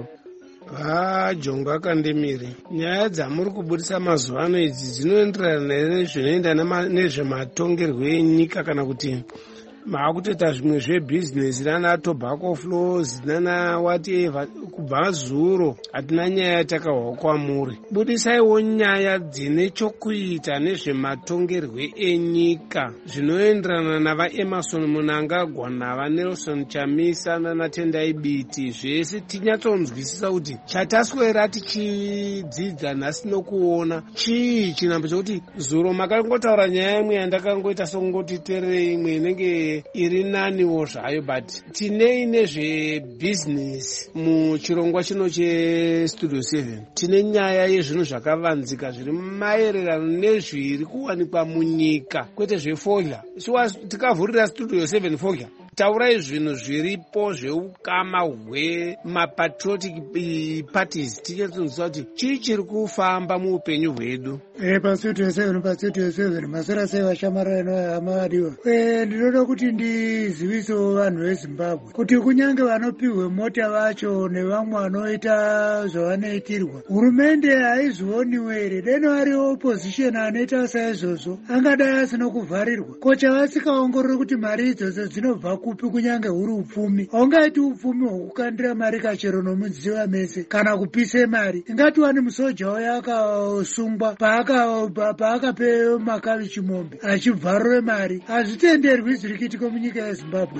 Ah, Jongo akandemiri. Nyaya dzamuri kubudisa mazuva ano idzi dzinoenderana nezvinoenda nezvematongerwo enyika kana kuti maakutoita zvimwe zvebhizinesi nana tobacco flows nana whatever. Kubva zuro hatina nyaya yatakahwa kwamuri. Budisaiwo nyaya dzine chokuita nezvematongerwo enyika zvinoenderana nava Emerson Mnangagwa nava Nelson Chamisa nana Tendai Biti. Zvese tinyatsonzwisisa kuti chataswera tichidzidza nhasi nokuona chii chinhambo chokuti zuro makangotaura nyaya imwe yandakangoita sokungoti terere imwe inenge iri naniwo zvayo, but tinei nezvebhizinesi muchirongwa chino chestudio seven. Tine nyaya yezvinhu zvakavanzika zviri maererano nezviri kuwanikwa munyika, kwete zvefolya. Tikavhurira studio seven folya, taurai zvinhu zviripo zveukama hwemapatriotic parties, tichatonzwa kuti chii chiri kufamba muupenyu hwedu. E, pastudio seven pastudio seven masora sei vashamarara nehama vadiwa. E, ndinoda kuti ndizivisewo vanhu vezimbabwe kuti kunyange vanopiwe mota vacho nevamwe vanoita zvavanoitirwa, hurumende haizioniwo here. Deno ari opposition anoita saizvozvo angadai asina kuvharirwa. Kocha vasikaongorori kuti mari idzodzo dzinobva kupi, kunyange huri upfumi. Haungaiti upfumi hwekukandira mari kachero nomudziva mese kana kupise mari. Ingatiwane musoja wayo akasungwa paakape makavi chimombe achibvarure mari. Hazvitenderwi zviri kuitika munyika yeZimbabwe.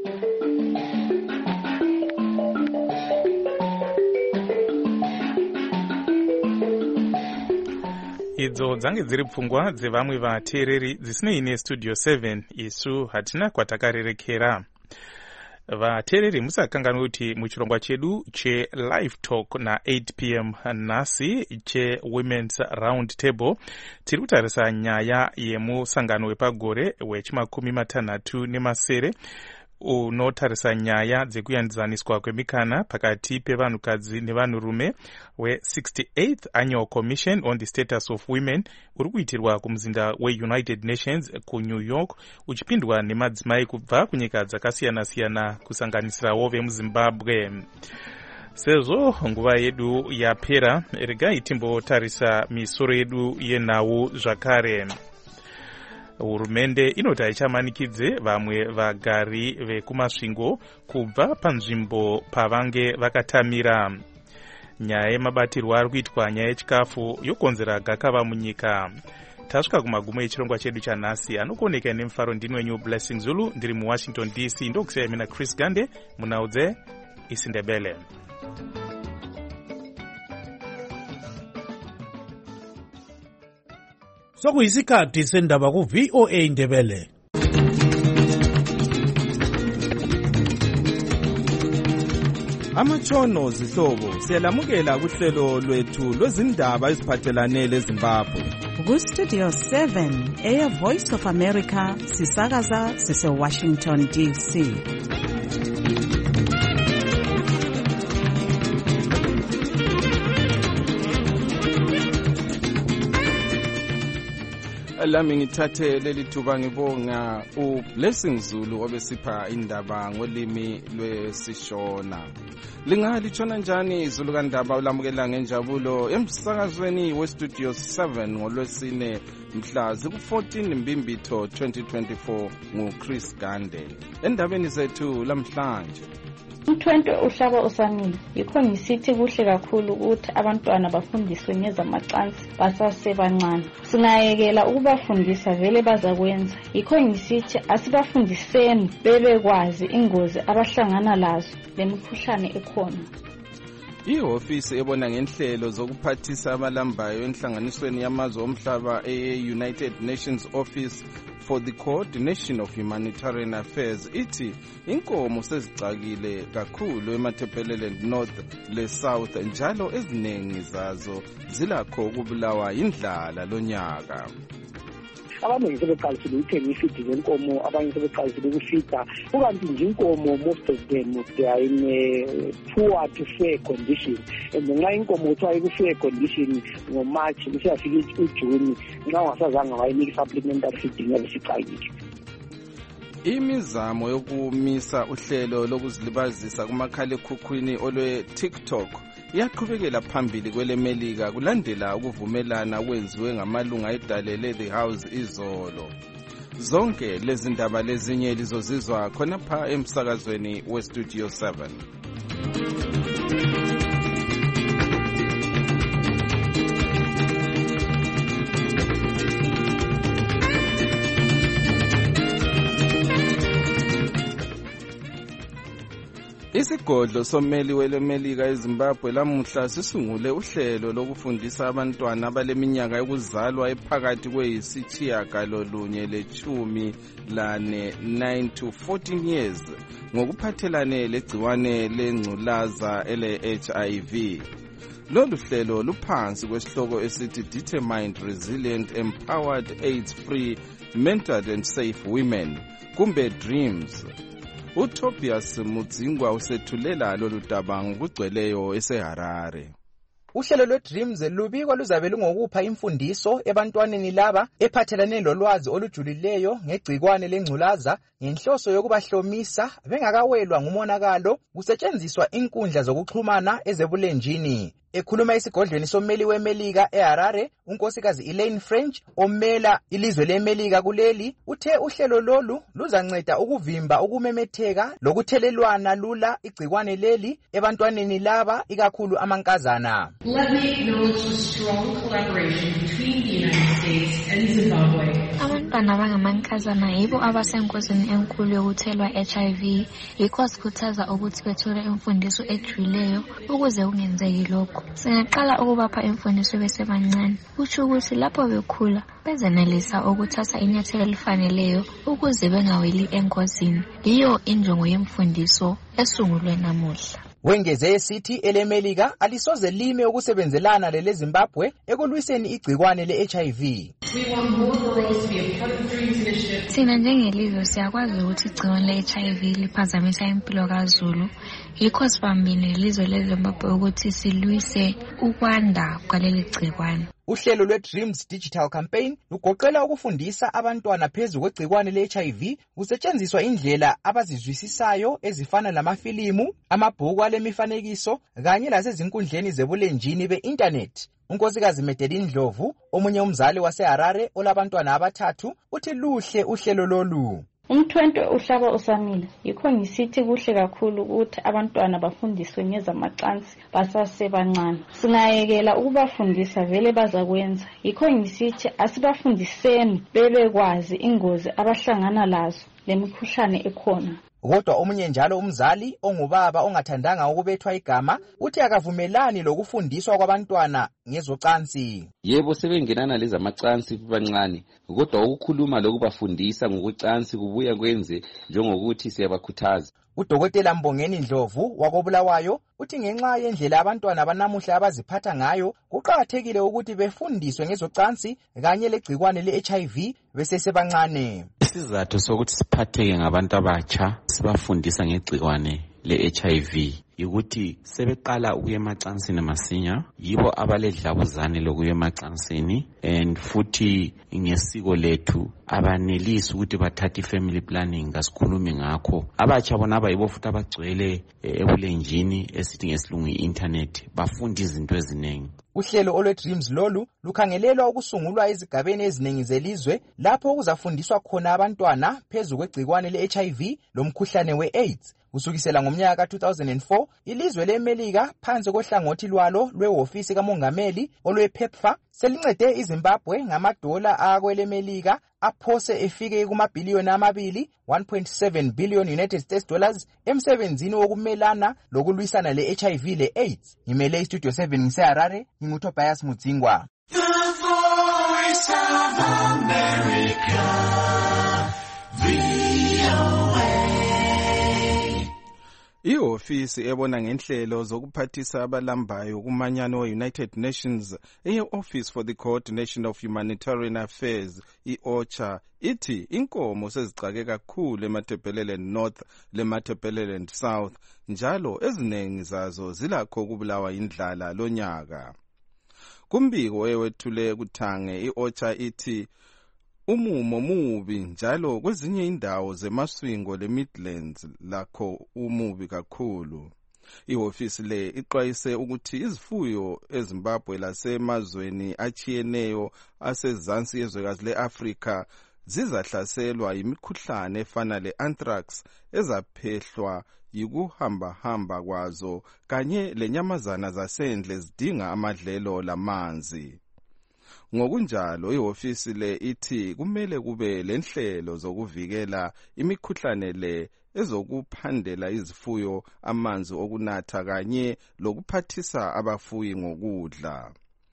Idzo dzange dziri pfungwa dzevamwe vateereri dzisinei nestudio seven. Isu hatina kwatakarerekera. Vateereri musakanganwe kuti muchirongwa chedu chelive talk na eight p m nhasi chewomen's round table tiri kutarisa nyaya yemusangano wepagore wechimakumi matanhatu nemasere unotarisa nyaya dzekuyandizaniswa kwemikana pakati pevanhukadzi nevanhurume we-sixty-eighth annual commission on the status of women uri kuitirwa kumuzinda weunited nations kunew york, uchipindwa nemadzimai kubva kunyika dzakasiyana-siyana kusanganisirawo vemuzimbabwe. Sezvo nguva yedu yapera, regai timbotarisa misoro yedu yenhau zvakare. Hurumende inoti haichamanikidze vamwe vagari vekumasvingo kubva panzvimbo pavange vakatamira. nyaya yemabatirwo ari kuitwa nyaya yechikafu yokonzera gakava munyika. Tasvika kumagumo echirongwa chedu chanhasi anokuoneka nemufaro. Ndini wenyu Blessing Zulu, ndiri muwashington D C. Ndokusiyai mina Chris Gande munhau dzeIsiNdebele. Sokuyisikhathi sendaba ku-V O A Ndebele. Amatshono zihlobo siyalamukela kuhlelo lwethu lwezindaba eziphathelane leZimbabwe. Ku-Studio seven eya Voice of America sisakaza sise-Washington D C. Lami ngithathe leli thuba ngibonga uBlessing Zulu obesipha indaba ngolimi lwesishona. Lingalithona njani izulu kandaba ulamukela ngenjabulo emsakazweni weStudio seven ngolwesine mhla ziku-fourteen Mbimbitho twenty twenty-four nguChris Gande. Endabeni zethu lamhlanje, umthwentwe uhlaba usamile. Yikho ngisithi kuhle kakhulu ukuthi abantwana bafundiswe ngezamacansi basasebancane. Singayekela ukubafundisa vele bazakwenza. Yikho ngisithi asibafundiseni bebekwazi ingozi abahlangana lazo lemikhuhlane ekhona. Ihofisi ebona ngenhlelo zokuphathisa abalambayo enhlanganisweni yamazwe omhlaba e-United Nations Office for the Coordination of Humanitarian Affairs ithi inkomo sezicakile kakhulu eMatabeleland North le South njalo eziningi zazo zilakho ukubulawa indlala lonyaka. Abaningi sebeqalisile ukuthenga ifidi zenkomo, abanye sebeqalisile ukufida. Ukanti nje inkomo, most of them they are in a poor to fair condition. And nxa inkomo kuthiwa iku-fair condition ngoMarch isiyafika uJuni, nxa ungasazange wayinika supplementary feeding yabe siqalile. Imizamo yokumisa uhlelo lokuzilibazisa kumakhalekhukhwini olwe-TikTok iyaqhubekela phambili kwelemelika kulandela ukuvumelana kwenziwe ngamalunga edalele The House izolo. Zonke lezi ndaba lezinye lizozizwa khonapha emsakazweni weStudio seven. Isigodlo sommeli welemelika eZimbabwe lamuhla sisungule uhlelo lokufundisa abantwana abaleminyaka yokuzalwa ephakathi kweyisitshiyagalolunye lechumi lane nine to fourteen years ngokuphathelane legciwane lengculaza ele-H I V. Lolu hlelo luphansi kwesihloko esithi Determined, Resilient, Empowered, AIDS-Free, Mentored and Safe Women, kumbe DREAMS. uTobias Mudzingwa usethulela lolu daba ngokugcweleyo eseHarare. Uhlelo lwe-Dreams lubikwa luzabe lungokupha imfundiso ebantwaneni laba ephathelane lolwazi olujulileyo ngegcikwane lengculaza ngenhloso yokubahlomisa bengakawelwa ngumonakalo kusetshenziswa inkundla zokuxhumana ezebulenjini. Ekhuluma esigodlweni sommeli wemelika eHarare, unkosikazi Elaine French omela ilizwe lemelika kuleli uthe uhlelo lolu luzanceda ukuvimba ukumemetheka lokuthelelwana lula igcikwane leli ebantwaneni laba ikakhulu amankazana. Let me acknowledge the strong collaboration between the United States and Zimbabwe. Abantwana abangamankazana yibo abasengozini enkulu yokuthelwa H I V. Yikho sikhuthaza ukuthi bethole imfundiso ejulileyo ukuze kungenzeki lokho. Singaqala ukubapha imfundiso besebancane. Kusho ukuthi lapho bekhula bezenelisa ukuthatha inyathelo elifaneleyo ukuze bengaweli engozini. Yiyo injongo yemfundiso esungulwe namuhla. Wengeze esithi elemelika alisoze lime ukusebenzelana lele Zimbabwe ekulwiseni igcikwane le-H I V. Thina njengelizwe siyakwazi ukuthi igcikwane le-H I V liphazamisa impilo kaZulu. Yikho sibambile ilizwe leZimbabwe ukuthi silwise ukwanda kwaleli gcikwane. Uhlelo lwe-Dreams Digital Campaign lugoqela ukufundisa abantwana phezu kwegcikwane le-H I V kusetshenziswa indlela abazizwisisayo ezifana namafilimu, amabhuku alemifanekiso kanye lasezinkundleni zebulenjini be-internet. Unkosikazi Medeline Ndlovu, omunye umzali waseHarare olabantwana abathathu, uthi luhle uhlelo lolu. umthwentwe uhlaba usamile. Yikho ngisithi kuhle kakhulu ukuthi abantwana bafundiswe ngezamacansi basasebancane. Singayekela ukubafundisa vele bazakwenza. Yikho ngisithi asibafundiseni bebekwazi ingozi abahlangana lazo lemikhuhlane ekhona. Kodwa omunye njalo umzali ongubaba ongathandanga ukubethwa igama uthi akavumelani lokufundiswa kwabantwana ngezocansi. Yebo sebengenana lezi amacansi bancane, kodwa ukukhuluma lokubafundisa ngokucansi kubuya kwenze njengokuthi siyabakhuthaza. Udokotela Mbongeni Ndlovu wakobulawayo uthi ngenxa yendlela abantwana abanamuhla abaziphatha ngayo kuqakathekile ukuthi befundiswe ngezocansi kanye legcikwane le-H I V besesebancane. Isizathu sokuthi siphatheke ngabantu abatsha sibafundisa ngegcikwane le-H I V ukuthi sebeqala ukuya emacansini masinya, yibo abaledlabuzane lokuya emacansini, and futhi ngesiko lethu abanelisi ukuthi bathathe family planning kasikhulumi ngakho. Abatsha bona abayibo futhi abagcwele ebulenjini esithi ngesilungu i-internet bafunda izinto eziningi. Uhlelo olwe-Dreams lolu lukhangelelwa ukusungulwa ezigabeni eziningi zelizwe lapho kuzafundiswa khona abantwana phezu kwegcikwane le-H I V lomkhuhlane we-AIDS. Kusukisela ngomnyaka ka two thousand four, ilizwe leMelika phansi kohlangothi lwalo lwehhovisi kamongameli olwe-PEPFAR selincede iZimbabwe ngamadola akwelemelika aphose efike kumabhiliyoni amabili, one point seven billion United States dollars, emsebenzini wokumelana lokulwisana le-H I V le-AIDS. Ngimele iStudio seven ngiseHarare, nginguTobias Mudzingwa. The Voice of America, V O A. Ihofisi ebona ngenhlelo zokuphathisa abalambayo kumanyano we-United Nations eye-Office for the Coordination of Humanitarian Affairs, i-OCHA, ithi inkomo sezicake kakhulu eMatabeleland North leMatabeleland South, njalo eziningi zazo zilakho ukubulawa indlala lonyaka. Kumbiko ewethule kuthange, i-OCHA ithi umumo mubi njalo kwezinye indawo zemaswingo le-Midlands lakho umubi kakhulu. Ihofisi le ixwayise ukuthi izifuyo eZimbabwe lasemazweni achiyeneyo asezansi yezwekazi le-Afrika zizahlaselwa yimikhuhlane efana le-anthrax ezaphehlwa yikuhamba-hamba kwazo kanye lenyamazana zasendle zidinga amadlelo lamanzi. Ngokunjalo ihofisi le ithi kumele kube lenhlelo zokuvikela imikhuhlane le ezokuphandela izifuyo amanzi okunatha kanye lokuphathisa abafuyi ngokudla.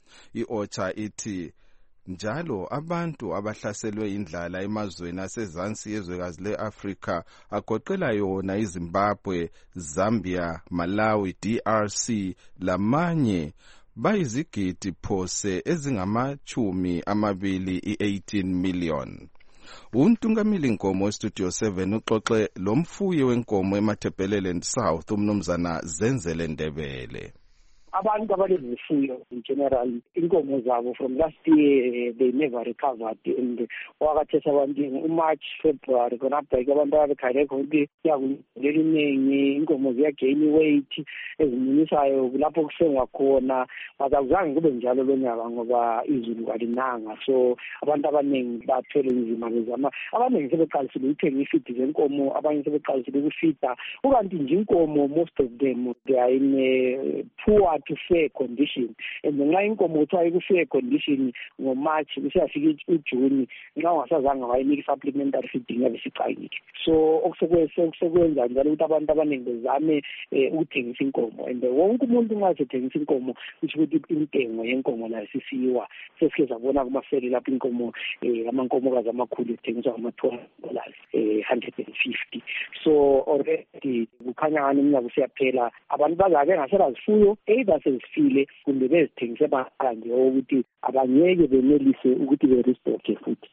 I-OCHA ithi njalo abantu abahlaselwe indlala emazweni asezansi yezwekazi le-Afrika agoqela yona iZimbabwe, Zambia, Malawi, D R C lamanye bayizigidi phose ezingamachumi amabili i-eighteen million. Untungamili nkomo weStudio seven uxoxe lomfuyi wenkomo eMatabeleland South umnumzana Zenzele Ndebele. Abantu abalezifuyo in general inkomo zabo from last year they never recovered, and wakathesa abantu uMarch February konabheka abantu ababekhale konke yakuleliningi inkomo ziyagain weight ezimunisayo lapho kusengwa khona, bazakuzange kube njalo lonyaka ngoba izulu kalinanga, so abantu abaningi bathwele izima lezama. Abaningi sebeqalisile ukuthenga ifeed zenkomo, abanye sebeqalisile ukufida, ukanti nje inkomo most of them they are in a poor to fair condition, and nxa inkomo kuthiwa iku-fair condition ngoMarch kusiyafika uJuni nxa ungasazange wayinika supplementary feeding yabe siqalile. So okusekwenza njalo ukuthi abantu abaningi bezame ukuthengisa inkomo, and wonke umuntu nxa sethengisa inkomo kusho ukuthi intengo yenkomo layo sisiwa. Sesike sabona kumaferi lapho inkomo amankomokazi amakhulu ethengiswa ngama-two hundred dollars, one hundred fifty. So already kukhanya ngani umnyaka usiyaphela, abantu bazake ngaselazifuyo either sezifile kumbe bezithengise banje ukuthi abanyeke benelise ukuthi berestocke futhi.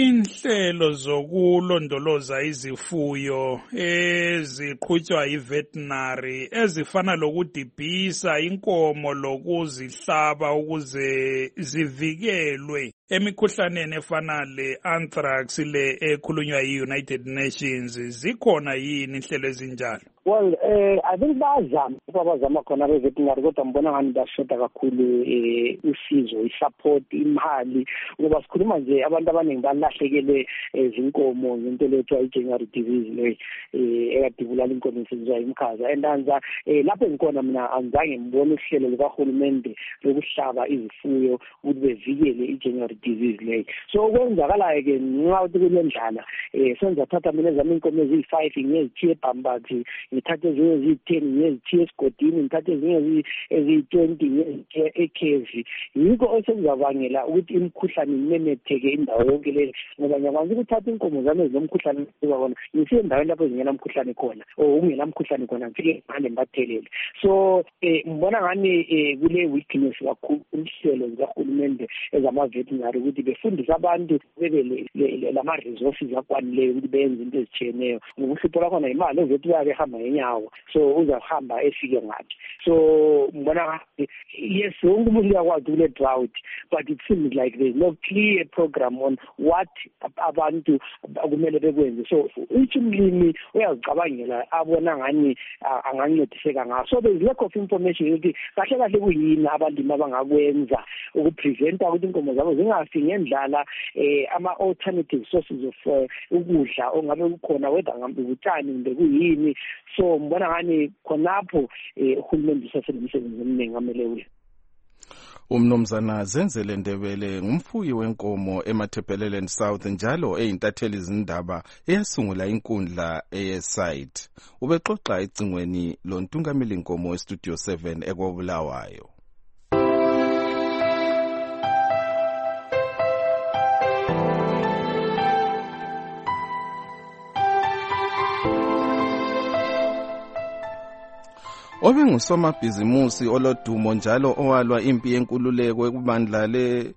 Inhlelo zokulondoloza izifuyo eziqhutshwa yi-veterinary ezifana lokudibhisa inkomo lokuzihlaba ukuze zivikelwe emikhuhlaneni efana le-anthrax le ekhulunywa yi-United Nations, zikhona yini inhlelo ezinjalo? Well, eh I think bazama abazama khona beveterinary kodwa mbona ngani bashoda kakhulu eh usizo, isupport, imali ngoba sikhuluma nje abantu abaningi balahlekele izinkomo ngento lethu i-January disease le eh ekadibulala inkomo esizwa imkhaza endanza eh lapho ngikona mina angizange ngibone uhlelo lukahulumende lokuhlaba izifuyo ukuthi bevikele i-January disease le. So kwenzakalayo ke nxa uthi kulendlala eh senza thatha mina zami inkomo eziyi-five ngiyezithiye ebhambathi, ngithathe ezinye eziyi-ten ngiyezithiye esigodini, ngithathe ezinye eziyi-twenty ngiyezithiye ekhevi. Yikho osengizabangela ukuthi imikhuhlane imemetheke indawo yonke le ngoba ngiyakwazi ukuthatha inkomo zami ezinomkhuhlane khona ngisiye endaweni lapho zingena mkhuhlane khona or ungena mkhuhlane khona ngifike ngale ngibathelele. So eh ngibona ngani eh kule weakness kakhulu uhlelo zikahulumende ezama-veterinary ukuthi befundise abantu bebe lama-resources akwanileyo ukuthi benze into ezitshiyeneyo ngoba uhlupho lwakhona imali uveterinary ehamba ngenyawo so uzahamba efike ngathi. So ngibona yes wonke umuntu uyakwazi kule drought but it seems like there's no clear program on what abantu kumele bekwenze. So each umlimi uyazicabangela abona ngani angancediseka ngaso. So there's lack of information ukuthi kahle kahle kuyini abalimi abangakwenza ukupreventa ukuthi inkomo zabo zingafi ngendlala eh ama-alternative sources of ukudla ongabe kukhona whether ngambe utshani kumbe kuyini. So mbona ngani khonapho uhulumende usasebenzisenze eminingi amele uye. Umnumzana Zenzele Ndebele ngumfuyi wenkomo eMatabeleland South njalo eyintatheli izindaba eyasungula inkundla eyesite. Ubexoxa ecingweni lontungameli inkomo eStudio seven eKobulawayo. Obe ngusomabhizimusi olodumo njalo owalwa impi yenkululeko ekubandla le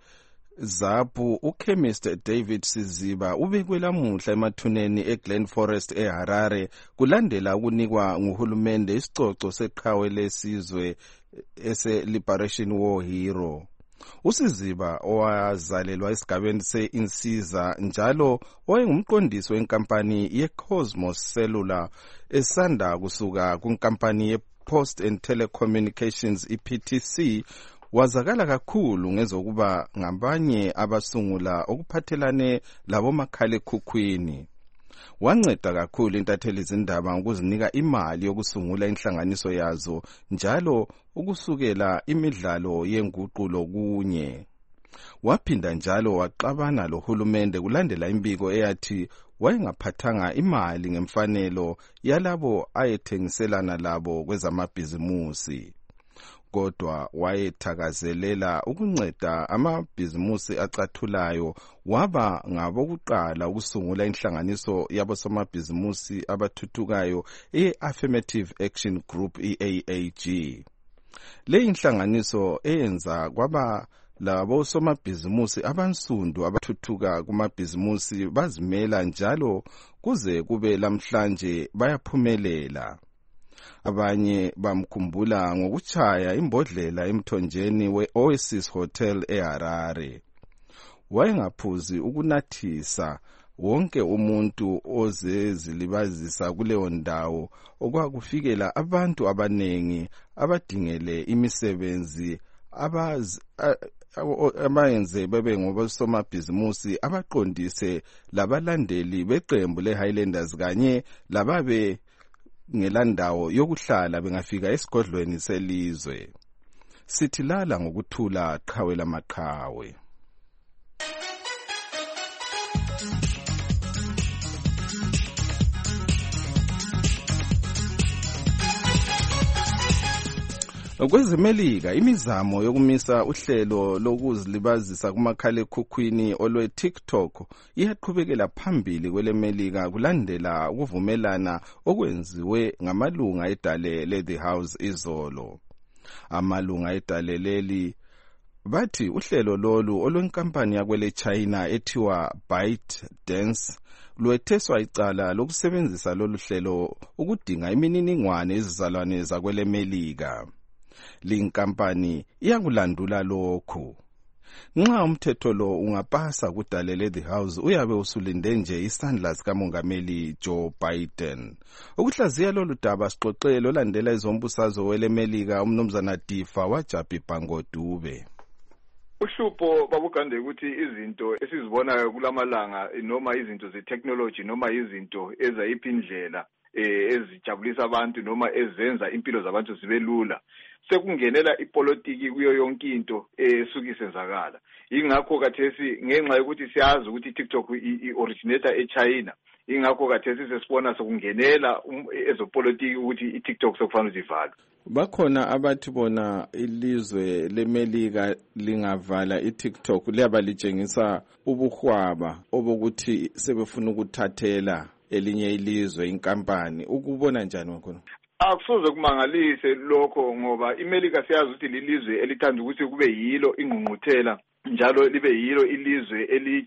ZAPU uChemist David Siziba ubekwe lamuhla emathuneni eGlen Forest eHarare kulandela ukunikwa nguhulumende isicoco seqhawe lesizwe ese Liberation War Hero. Usiziba owazalelwa esigabeni se-Insiza njalo owayengumqondisi wenkampani ye-Cosmos Cellular esanda kusuka kunkampani ye Post and Telecommunications I P T C wazakala kakhulu ngezokuba ngabanye abasungula okuphathelane labomakhalekhukhwini. Wanceda kakhulu intatheli izindaba ngokuzinika imali yokusungula inhlanganiso yazo njalo ukusukela imidlalo yenguqulo kunye. Waphinda njalo waxabana lohulumende kulandela imbiko eyathi wayengaphathanga imali ngemfanelo yalabo ayethengiselana labo kwezamabhizimusi. Kodwa wayethakazelela ukunceda amabhizimusi acathulayo waba ngabokuqala ukusungula inhlanganiso yabosomabhizimusi abathuthukayo e-Affirmative Action Group I A A G. Le inhlanganiso eyenza kwaba labo somabhizimusi abansundu abathuthuka kumabhizimusi bazimela njalo kuze kube lamhlanje bayaphumelela. Abanye bamkhumbula ngokuchaya imbodlela emthonjeni we-Oasis Hotel eHarare. Wayengaphuzi ukunathisa wonke umuntu ozezilibazisa kuleyo ndawo okwakufikela abantu abanengi abadingele imisebenzi abaz abayenze bebe ngobosomabhizimusi abaqondise labalandeli beqembu le-Highlanders kanye lababe ngelandawo yokuhlala bengafika esigodlweni selizwe. Sithi lala ngokuthula qhawe lamaqhawe. Kwezemelika imizamo yokumisa uhlelo lokuzilibazisa kumakhalekhukhwini olwe TikTok iyaqhubekela phambili kwelemelika kulandela ukuvumelana okwenziwe ngamalunga edale le The House izolo. Amalunga edale leli bathi uhlelo lolu olwenkampani yakwele China ethiwa ByteDance lwetheswa icala lokusebenzisa lolu hlelo ukudinga imininingwane ezizalwane zakwele Melika. Linkampani iyakulandula lokhu. nxa umthetho lo ungapasa kudalele the house uyabe usulinde nje isandla sikamongameli Joe Biden. Ukuhlaziya lolu daba sixoxele olandela izombusazwe welemelika umnumzana Difa waJabi Bangodube. Uhlupho babugande ukuthi izinto esizibonayo kulamalanga noma izinto ze-technology noma izinto ezayiphi indlela eh ezijabulisa abantu noma ezenza impilo zabantu zibe lula sekungenela ipolitiki kuyo yonke into esuka isenzakala. Ingakho kathesi ngenxa yokuthi siyazi ukuthi iTikTok i-originator eChina, ingakho kathesi sesibona sokungenela ezopolitiki ukuthi iTikTok sokufanele zivalwe. Bakhona abathi bona ilizwe lemelika lingavala iTikTok liyaba litshengisa ubuhwaba obokuthi sebefuna ukuthathela elinye ilizwe inkampani. Ukubona njani wakhona? Akusoze kumangalise lokho ngoba iMelika siyazi ukuthi lilizwe elithanda ukuthi kube yilo ingqungquthela njalo libe yilo ilizwe eli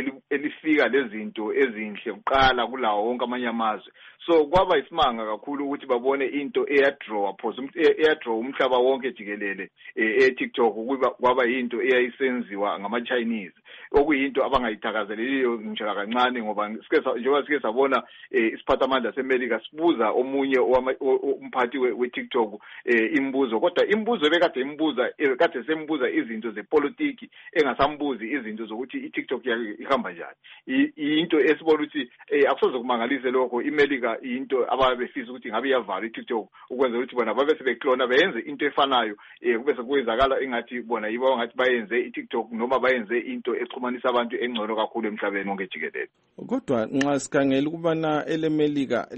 elifika lezinto ezinhle kuqala kulawo wonke amanye amazwe. So kwaba isimanga kakhulu ukuthi babone into eyadraw phoze eyadraw umhlaba wonke jikelele eTikTok kuba kwaba into eyayisenziwa ngama Chinese okuyinto abangayithakazeleliyo ngishaka kancane ngoba sike njengoba sike sabona isiphathamandla seMelika sibuza omunye umphathi weTikTok imbuzo kodwa imbuzo bekade imbuza kade sembuza izinto zepolitiki engasambuzi izinto zokuthi iTikTok ihamba njani. Into esibona ukuthi akusoze kumangalise lokho iMelika into ababefisa ukuthi ngabe iyavala iTikTok ukwenza ukuthi bona babe sebeklona beyenze into efanayo kube sekuyenzakala ingathi bona yibo ngathi bayenze iTikTok noma bayenze into exhumanisa abantu engcono kakhulu emhlabeni wonke jikelele. Kodwa nxa sikhangela ukubana elemelika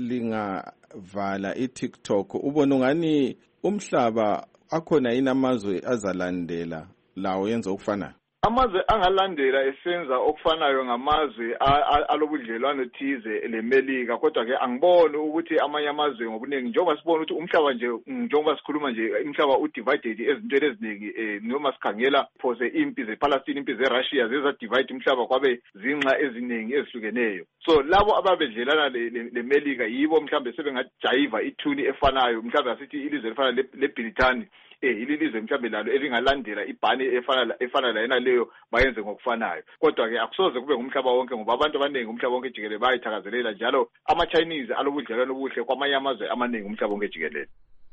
lingavala iTikTok ubona ngani umhlaba akhona inamazwe azalandela lawo yenza ukufanayo. Amazwe angalandela esenza okufanayo ngamazwe alobudlelwano thize leMelika kodwa ke angiboni ukuthi amanye amazwe ngobuningi njengoba sibona ukuthi umhlaba nje njengoba sikhuluma nje umhlaba udivided ezintweni eziningi noma sikhangela phose impi zePalestine impi zeRussia zeza divide umhlaba kwabe zinxa eziningi ezihlukeneyo. So labo ababedlelana leMelika yibo mhlambe sebengajayiva ithuni efanayo mhlambe asithi ilizwe lefana leBritani eh ilizwe mhlambe lalo elingalandela ibhani efana efana la yena leyo bayenze ngokufanayo. Kodwa ke akusoze kube ngumhlaba wonke ngoba abantu abaningi umhlaba wonke jikelele bayithakazelela njalo ama Chinese alobudlelwano obuhle kwamanye amazwe amaningi umhlaba wonke jikelele.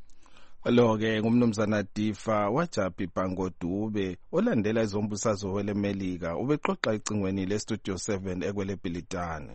Lo ke ngumnumzana Difa waJabi Bangodube olandela izombusazwe welemelika ubexoxa icingweni le Studio seven ekwele Bhilitane.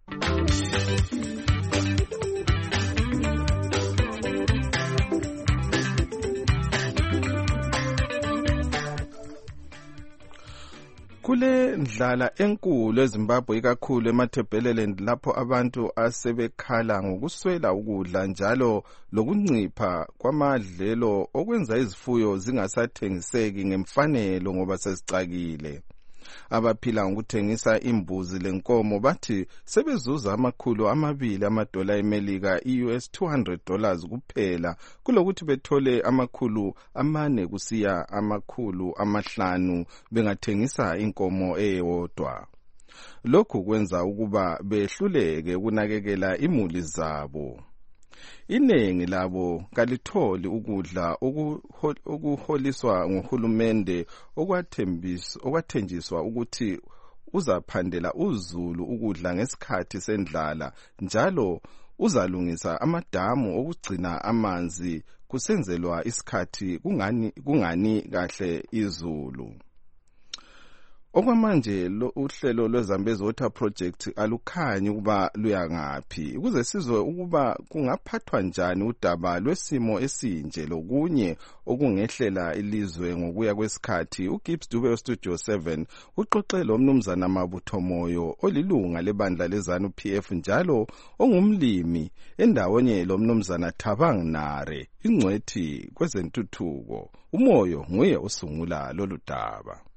Kule ndlala enkulu eZimbabwe ikakhulu emathebheleleni lapho abantu asebekhala ngokuswela ukudla njalo lokuncipha kwamadlelo okwenza izifuyo zingasathengiseki ngemfanelo ngoba sezicakile. Abaphila ngokuthengisa imbuzi lenkomo bathi sebezuza amakhulu amabili amadola eMelika i-U S two hundred dollars kuphela kulokuthi bethole amakhulu amane kusiya amakhulu amahlanu bengathengisa inkomo eyodwa. Lokhu kwenza ukuba behluleke ukunakekela imuli zabo. Iningi labo kalitholi ukudla okuholiswa ngohulumende okwathenjiswa ukuthi uzaphandela uzulu ukudla ngesikhathi sendlala njalo uzalungisa amadamu okugcina amanzi kusenzelwa isikhathi kungani kungani kahle izulu. Okwamanje lo uhlelo lweZambezi Water Project alukhanyi ukuba luya ngaphi ukuze sizwe ukuba kungaphathwa njani udaba lwesimo esinje lokunye okungehlela ilizwe ngokuya kwesikhathi. uGibbs Dube weStudio seven uxoxele umnumzana Mabutho Moyo olilunga lebandla leZANU P F njalo ongumlimi endawonye lomnumzana Thabang Nare ingcwethi kwezentuthuko. Umoyo nguye usungula lolu daba.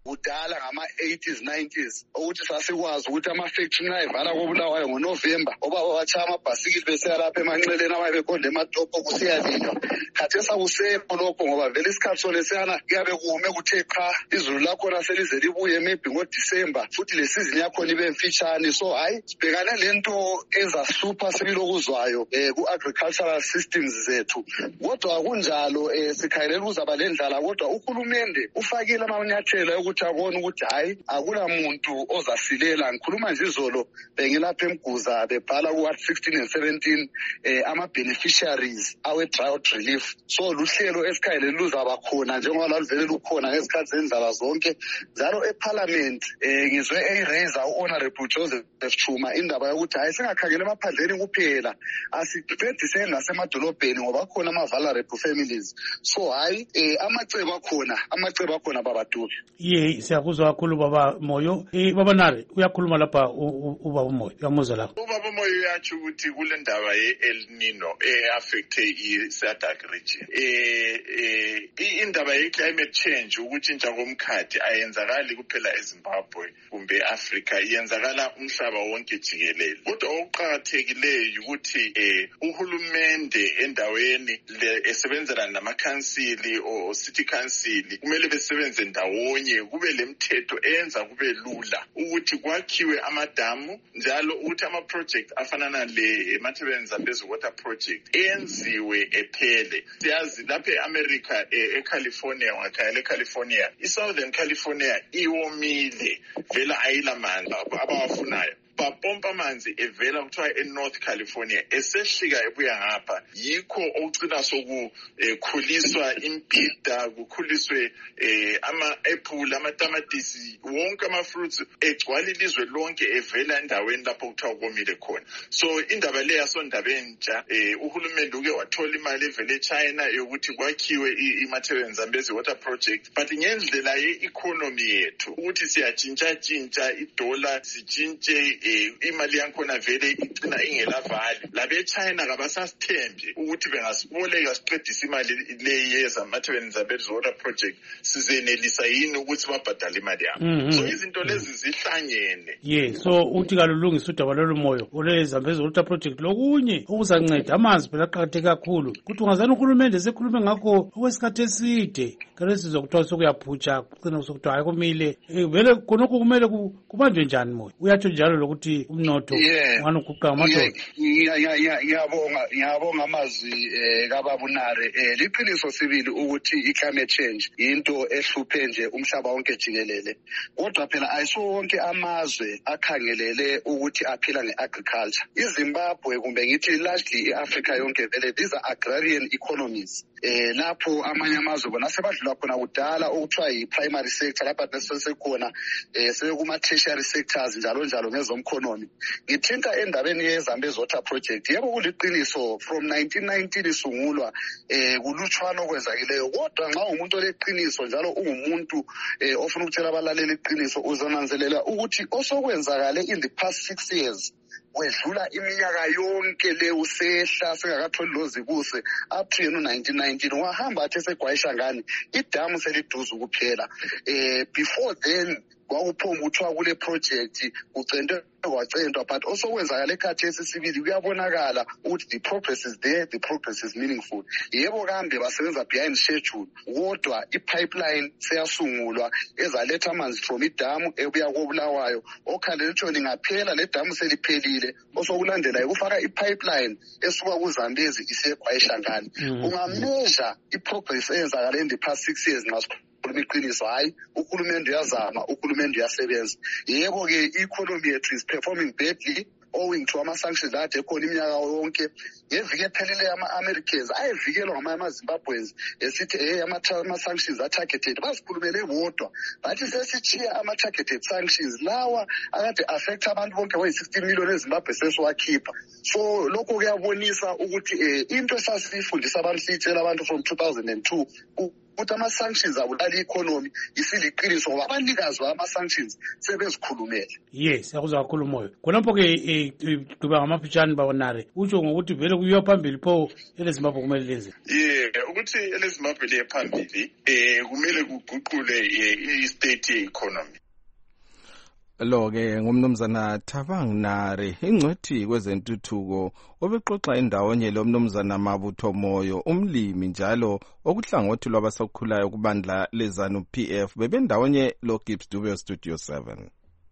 kudala ngama-eighties nineties ukuthi sasikwazi ukuthi ama-factory nayivala koBulawayo ngoNovember obaba batshaya amabhasikili besiya lapha emanxeleni abaye beqonde ematopo kusiyalinywa. Khathesi akusekho lokho ngoba vele isikhathi solesiyana kuyabe kume kuthe qha izulu lakhona selize libuye maybe ngoDisemba futhi le season yakhona ibe mfitshane. So hayi sibhekane lento ezahlupha sibilokuzwayo eh ku-agricultural systems zethu. Kodwa kunjalo eh sikhayelela ukuzaba lendlala kodwa uhulumende ufakile amanyathelo ukuthi abone ukuthi hayi akula muntu ozasilela. Ngikhuluma nje izolo bengilapha eMguza bebhala ku sixteen and seventeen eh ama beneficiaries awe drought relief. So luhlelo esikhayele luzaba khona njengoba laluvele lukhona ngesikhathi zendlala zonke njalo eParliament eh ngizwe eyiraise uHonorable Joseph Chuma indaba yokuthi hayi singakhangela emaphandleni kuphela asiphendise nasemadolobheni ngoba khona ama vulnerable families. So hayi eh amacebo akhona amacebo akhona babaduli. Ye siyakuzwa kakhulu baba Moyo. Eh baba Nare uyakhuluma lapha ubaba Moyo uyamuzwa lapha. Ubaba Moyo uyathi ukuthi kule ndaba ye El Nino eh affect i SADC region. Eh eh indaba ye climate change ukutshintsha komkhathi ayenzakali kuphela eZimbabwe kumbe Africa iyenzakala umhlaba wonke jikelele. Kodwa okuqhakathekileyo ukuthi eh uhulumende endaweni esebenzela namakhansili o city council kumele besebenze ndawonye kube lemthetho eyenza kube lula ukuthi kwakhiwe amadamu njalo ukuthi ama project afanana le Matabeleland Zambezi water project enziwe ephele. Siyazi lapha eAmerica eCalifornia ngakhaya eCalifornia iSouthern California iwomile vela ayilamanzi abawafunayo. Bapompa amanzi evela kuthiwa eNorth California esehlika ebuya ngapha yikho okucina sokukhuliswa impida kukhuliswe ama-apple amatamatisi wonke ama-fruits egcwala ilizwe lonke evela endaweni lapho kuthiwa komile khona. So indaba le yasondaba entsha uhulumende uke wathola imali evele eChina yokuthi kwakhiwe iMatabeleland Zambezi water project but ngendlela ye-economy yethu ukuthi siyatshintsha-tshintsha idola sitshintshe imali yakhona vele igcina ingelavali. Labe China kabasasithembi ukuthi bengasiboleka siqedisa imali le yeza Matabeleland Zambezi water project sizenelisa yini ukuthi babhadale imali yabo. So izinto lezi zihlangene. Yeah, so uthi kalulungisa udaba lolumoyo ole Zambezi water project lokunye ukuzanceda amanzi phela aqhatheke kakhulu ukuthi ungazana uhulumende sekhulume ngakho okwesikhathi eside kale sizokuthiwa sokuyaphutsha kucina sokuthiwa hayi kumile vele khonokho kumele kubanjwe njani moyo uyatsho njalo lokuthi umnotho ngani ukuqa amadoda. Ngiyabonga ngiyabonga amazwi kaBaba Nare. Liqiniso sibili ukuthi i-climate change into ehluphe nje umhlaba wonke jikelele kodwa phela ayisiwo wonke amazwe akhangelele ukuthi aphila nge-agriculture. iZimbabwe kumbe ngithi largely i-Africa yonke vele these are agrarian economies. Eh lapho amanye amazwe bona sebadlula khona kudala okuthiwa yi-primary sector lapha besesekhona eh sekuma tertiary sectors njalo njalo ngezomkhonomi. Ngithinta endabeni yeZambezi water project yebo kuliqiniso from nineteen nineteen isungulwa eh kulutshwana okwenzakileyo kodwa nxa umuntu oleqiniso njalo ungumuntu eh ofuna ukutshela abalaleli iqiniso uzonanzelela ukuthi osokwenzakale in the past six years wedlula iminyaka yonke le usehla singakatholi lozikuse up to yena nineteen nineteen wahamba athi segwayisha ngani idamu seliduze ukuphela. Eh before then kwakuphonga ukuthiwa kule project kucentwe kwacentwa but also kwenzakala ekhathesi sibili kuyabonakala ukuthi the progress is there, the progress is meaningful. Yebo kambe basebenza behind schedule kodwa ipipeline seyasungulwa ezaletha amanzi from idamu ebuya koBulawayo okhalelethoni ngaphela le damu seliphelile osokulandela ukufaka ipipeline esuka kuZambezi isegwayisha ngani. Ungameasure iprogress eyenzakala in the past six years ngaso iqiniso hayi uhulumende uyazama uhulumende uyasebenza. Yebo ke i-economy yethu is performing badly owing to ama-sanctions ade khona iminyaka yonke. Ngeviki ephelele ama-Americans ayevikelwa ngama-Zimbabweans esithi hey ama-sanctions are-targeted bazikhulumele bodwa bathi sesitshiya ama-targeted sanctions lawa akade affect abantu bonke bayi-sixteen million eZimbabwe sesiwakhipha. So lokho kuyabonisa ukuthi eh into esasifundisa abantu siyitshela abantu from two thousand two ukuthi ama-sanctions abulala i-economy isiliqiniso ngoba abanikazi bama-sanctions sebezikhulumele. Yes, yakuzwa kakhulu Moyo. Khonapho-ke gqiba ngamafitshane babonare utsho ngokuthi vele kuyiwa phambili pho eleZimbabwe kumele lenze. Yeah, ukuthi eleZimbabwe liye phambili eh kumele kuguqule i-state ye-economy. Lo-ke ngumnumzana Thabang Nare, ingcwethi kwezentuthuko obexoxa indawonye lo mnumzana Mabutho Moyo, umlimi njalo okuhlangothi lwabasakhulayo kubandla leZanu P F, bebendawonye lo Gibbs Dube Studio seven.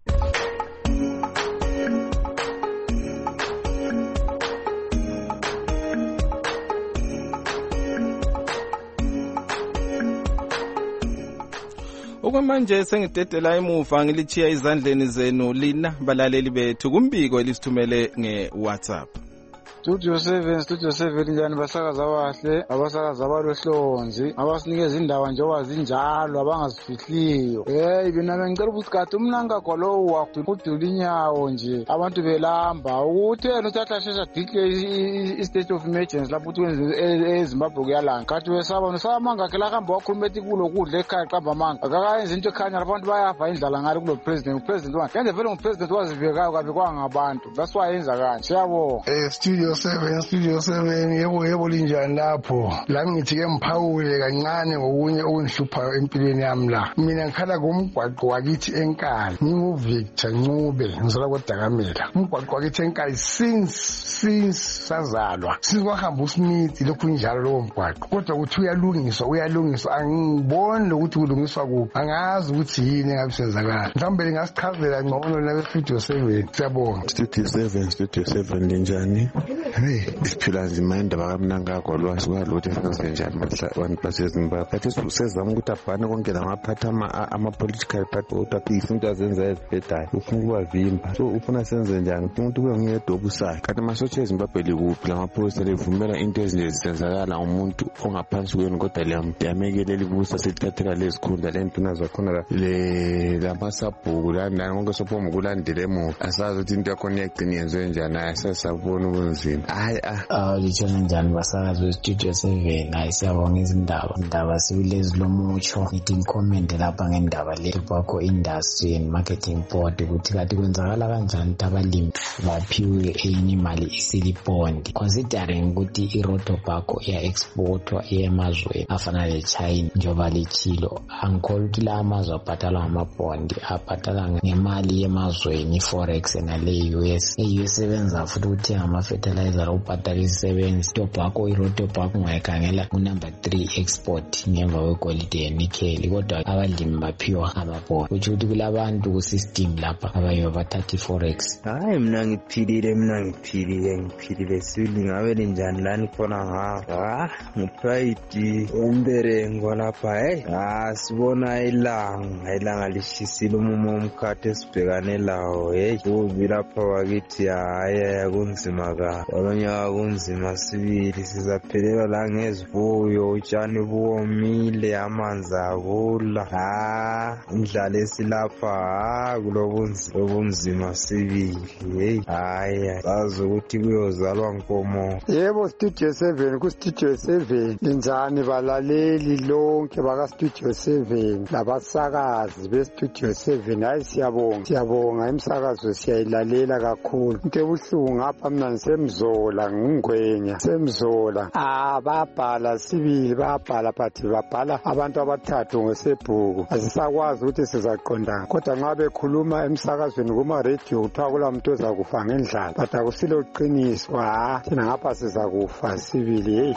Okwamanje sengidedela emuva ngilichiya izandleni zenu lina balaleli bethu kumbiko elisithumele nge-WhatsApp. Studio seven, Studio seven njani basakaza bahle, abasakaza balohlonzi, abasinikeza indawo nje wazinjalo abangazifihliyo. Hey bina ngicela ukuthi umnanga kwalo wakudula inyawo nje abantu belamba ukuthi yena uthatha shesha dike i-state of emergency lapho uthi eZimbabwe kuyalanga. Kathi wesaba nosamanga ke la hamba wakhuluma ethi kulo kudla ekhaya qamba manga. Akayenza into ekhanya abantu bayafa indlala ngale kulo president, upresident wakhe. Kenze vele ngupresident wazivekayo kabi kwangabantu. That's why yenza kanje. Siyabonga. Eh Studio seven, Studio seven, yebo yebo linjani lapho. La ngithi ke mphawule kancane ngokunye okungihluphayo empilweni yami la. Mina ngikhala ngomgwaqo wakithi enkala. NginguVictor Ncube, ngizala koDakamela. Umgwaqo wakithi enkala since since sazalwa. Sikwahamba uSmith lokhu njalo lo mgwaqo. Kodwa ukuthi uyalungiswa, uyalungiswa angiboni ukuthi kulungiswa kuphi. Angazi ukuthi yini engabisenzakala. Mhlawumbe ngasichazela ngcono la Studio seven. Siyabonga. Studio seven, Studio seven linjani? Hey, isiphila nzima indaba kamnanga kwalwazi kwalokuthi senze njani abantu baseZimbabwe. Kathi usezama ukuthi abhane konke lamaphathi ama-political party ukuthi izinto azenza ezibhedayo ufuna ukubavimba. So ufuna senze njani? Umuntu kube nguyedwa obusayo. Kanti amasosha eZimbabwe likuphi lamaphoyisa livumela into ezinje zisenzakala umuntu ongaphansi kwenu kodwa liyamekelela libusa silithathela lezikhundla lentuna zakhona le lamasabhuku lana konke sophoma ukulandela emuva. Asazi ukuthi into yakhona iyagcina yenziwe njani, ayisasabona ubunzima. Hayi ah litshela njani basakazi we-Studio seven. Hayi siyabonga izindaba indaba sibilezi lomutsho ngithi ngicomment lapha ngendaba le tobacco industry and marketing board ukuthi kade kwenzakala kanjani ukuthi abalimi baphiwe enye imali isilipondi considering ukuthi i-raw tobacco iya-exportwa emazweni afana le-China njengoba lechilo. Angikholwa ukuthi la amazwe abhatalwa ngamabhondi abhatala ngemali yemazweni i-forex nale-U S e-U S sebenza futhi ukuthenga ama-fertilizer ubhatala isisebenzi. Tobacco i-raw tobacco ungayikhangela ku-number three export ngemva kwegolide yenickel kodwa abalimi baphiwa amabhondi. Kutsho ukuthi kulabantu ku-system lapha abayiwa bathatha i-forex. Hayi mina ngiphilile mina ngiphilile ngiphilile sibili ngabe linjani lani khona ngapha. Ah ngipride emberengo lapha hey. Ah sibona ilanga ilanga lishisile umumo omkhathi esibhekane lawo hey. Kubi lapha wakithi hayi kunzima ka. Olonye kunzima sibili sizaphelelwa la ngezivuyo utshani buwomile amanzi akula. Ah indlala esilapha ah kulobunzima sibili hey. Hayi sazi ukuthi kuyozalwa nkomo. Yebo Studio seven ku Studio seven linjani balaleli lonke baka Studio seven labasakazi be Studio seven. Hayi siyabonga siyabonga imsakazo siyayilalela kakhulu. Into ebuhlungu ngapha mina ngisemzola ngingwenya semzola ah babhala sibili babhala but babhala abantu abathathu ngesebhuku. Asisakwazi ukuthi sizaqondana kodwa nxa bekhuluma emsakazweni kuma radio kuthiwa kulamuntu ozakufa ngendlala but akusilo uqiniswa. Ah thina ngapha sizakufa sibili hey.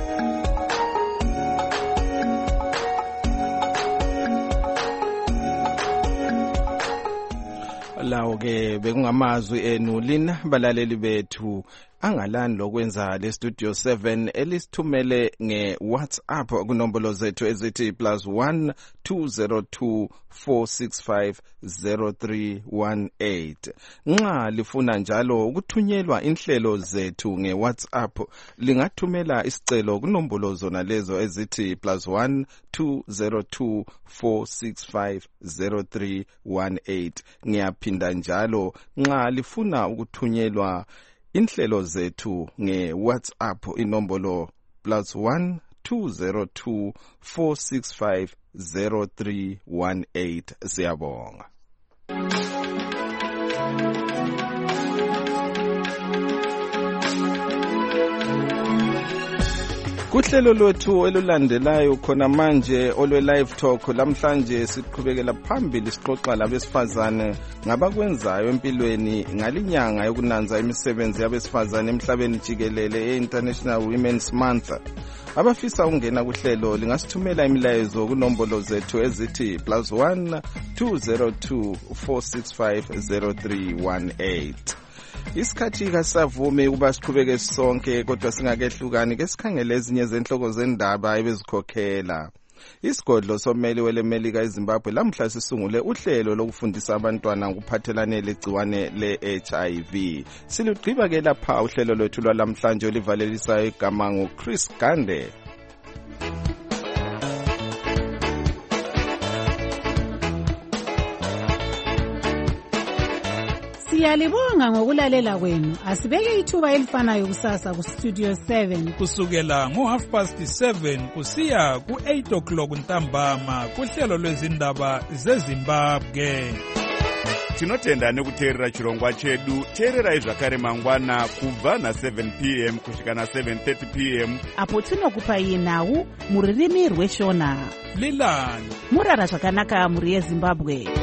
Lawo ke bekungamazwi enu lina balaleli bethu angalani lokwenza le Studio seven elisithumele nge-WhatsApp kunombolo zethu ezithi plus one two zero two four six five zero three one eight. Nxa lifuna njalo ukuthunyelwa inhlelo zethu nge-WhatsApp lingathumela isicelo kunombolo zona lezo ezithi plus one two zero two four six five zero three one eight. Ngiyaphinda njalo nxa lifuna ukuthunyelwa inhlelo zethu nge-WhatsApp inombolo plus one two zero two four six five zero three one eight. Siyabonga. Kuhlelo lwethu elulandelayo khona manje olwe live talk lamhlanje siqhubekela phambili sixoxa labesifazane ngabakwenzayo empilweni ngalinyanga yokunanza imisebenzi yabesifazane emhlabeni jikelele e-International Women's Month. Abafisa ungena kuhlelo lingasithumela imilayezo kunombolo zethu ezithi plus one two zero two four six five zero three one eight. Isikhathi kasavumi ukuba siqhubeke sonke kodwa singakehlukani ke sikhangele ezinye zenhloko zendaba ebezikhokhela. Isigodlo sommeli welemelika eZimbabwe lamhla sisungule uhlelo lokufundisa abantwana ngokuphathelane legciwane le-H I V. Silugqiba ke lapha uhlelo lwethu lwalamhlanje olivalelisayo igama nguChris Gande. Siyalibonga ngokulalela kwenu. Asibeke ithuba elifanayo kusasa ku Studio seven kusukela ngo half past seven kusiya ku eight o'clock ntambama kuhlelo lwezindaba zeZimbabwe. Tinotenda nekuteerera chirongwa chedu. Teererai zvakare mangwana kubva na seven p m kusvika na seven thirty p m apo tinokupai nhau muririmi rweshona. Lilani murara zvakanaka muri yeZimbabwe.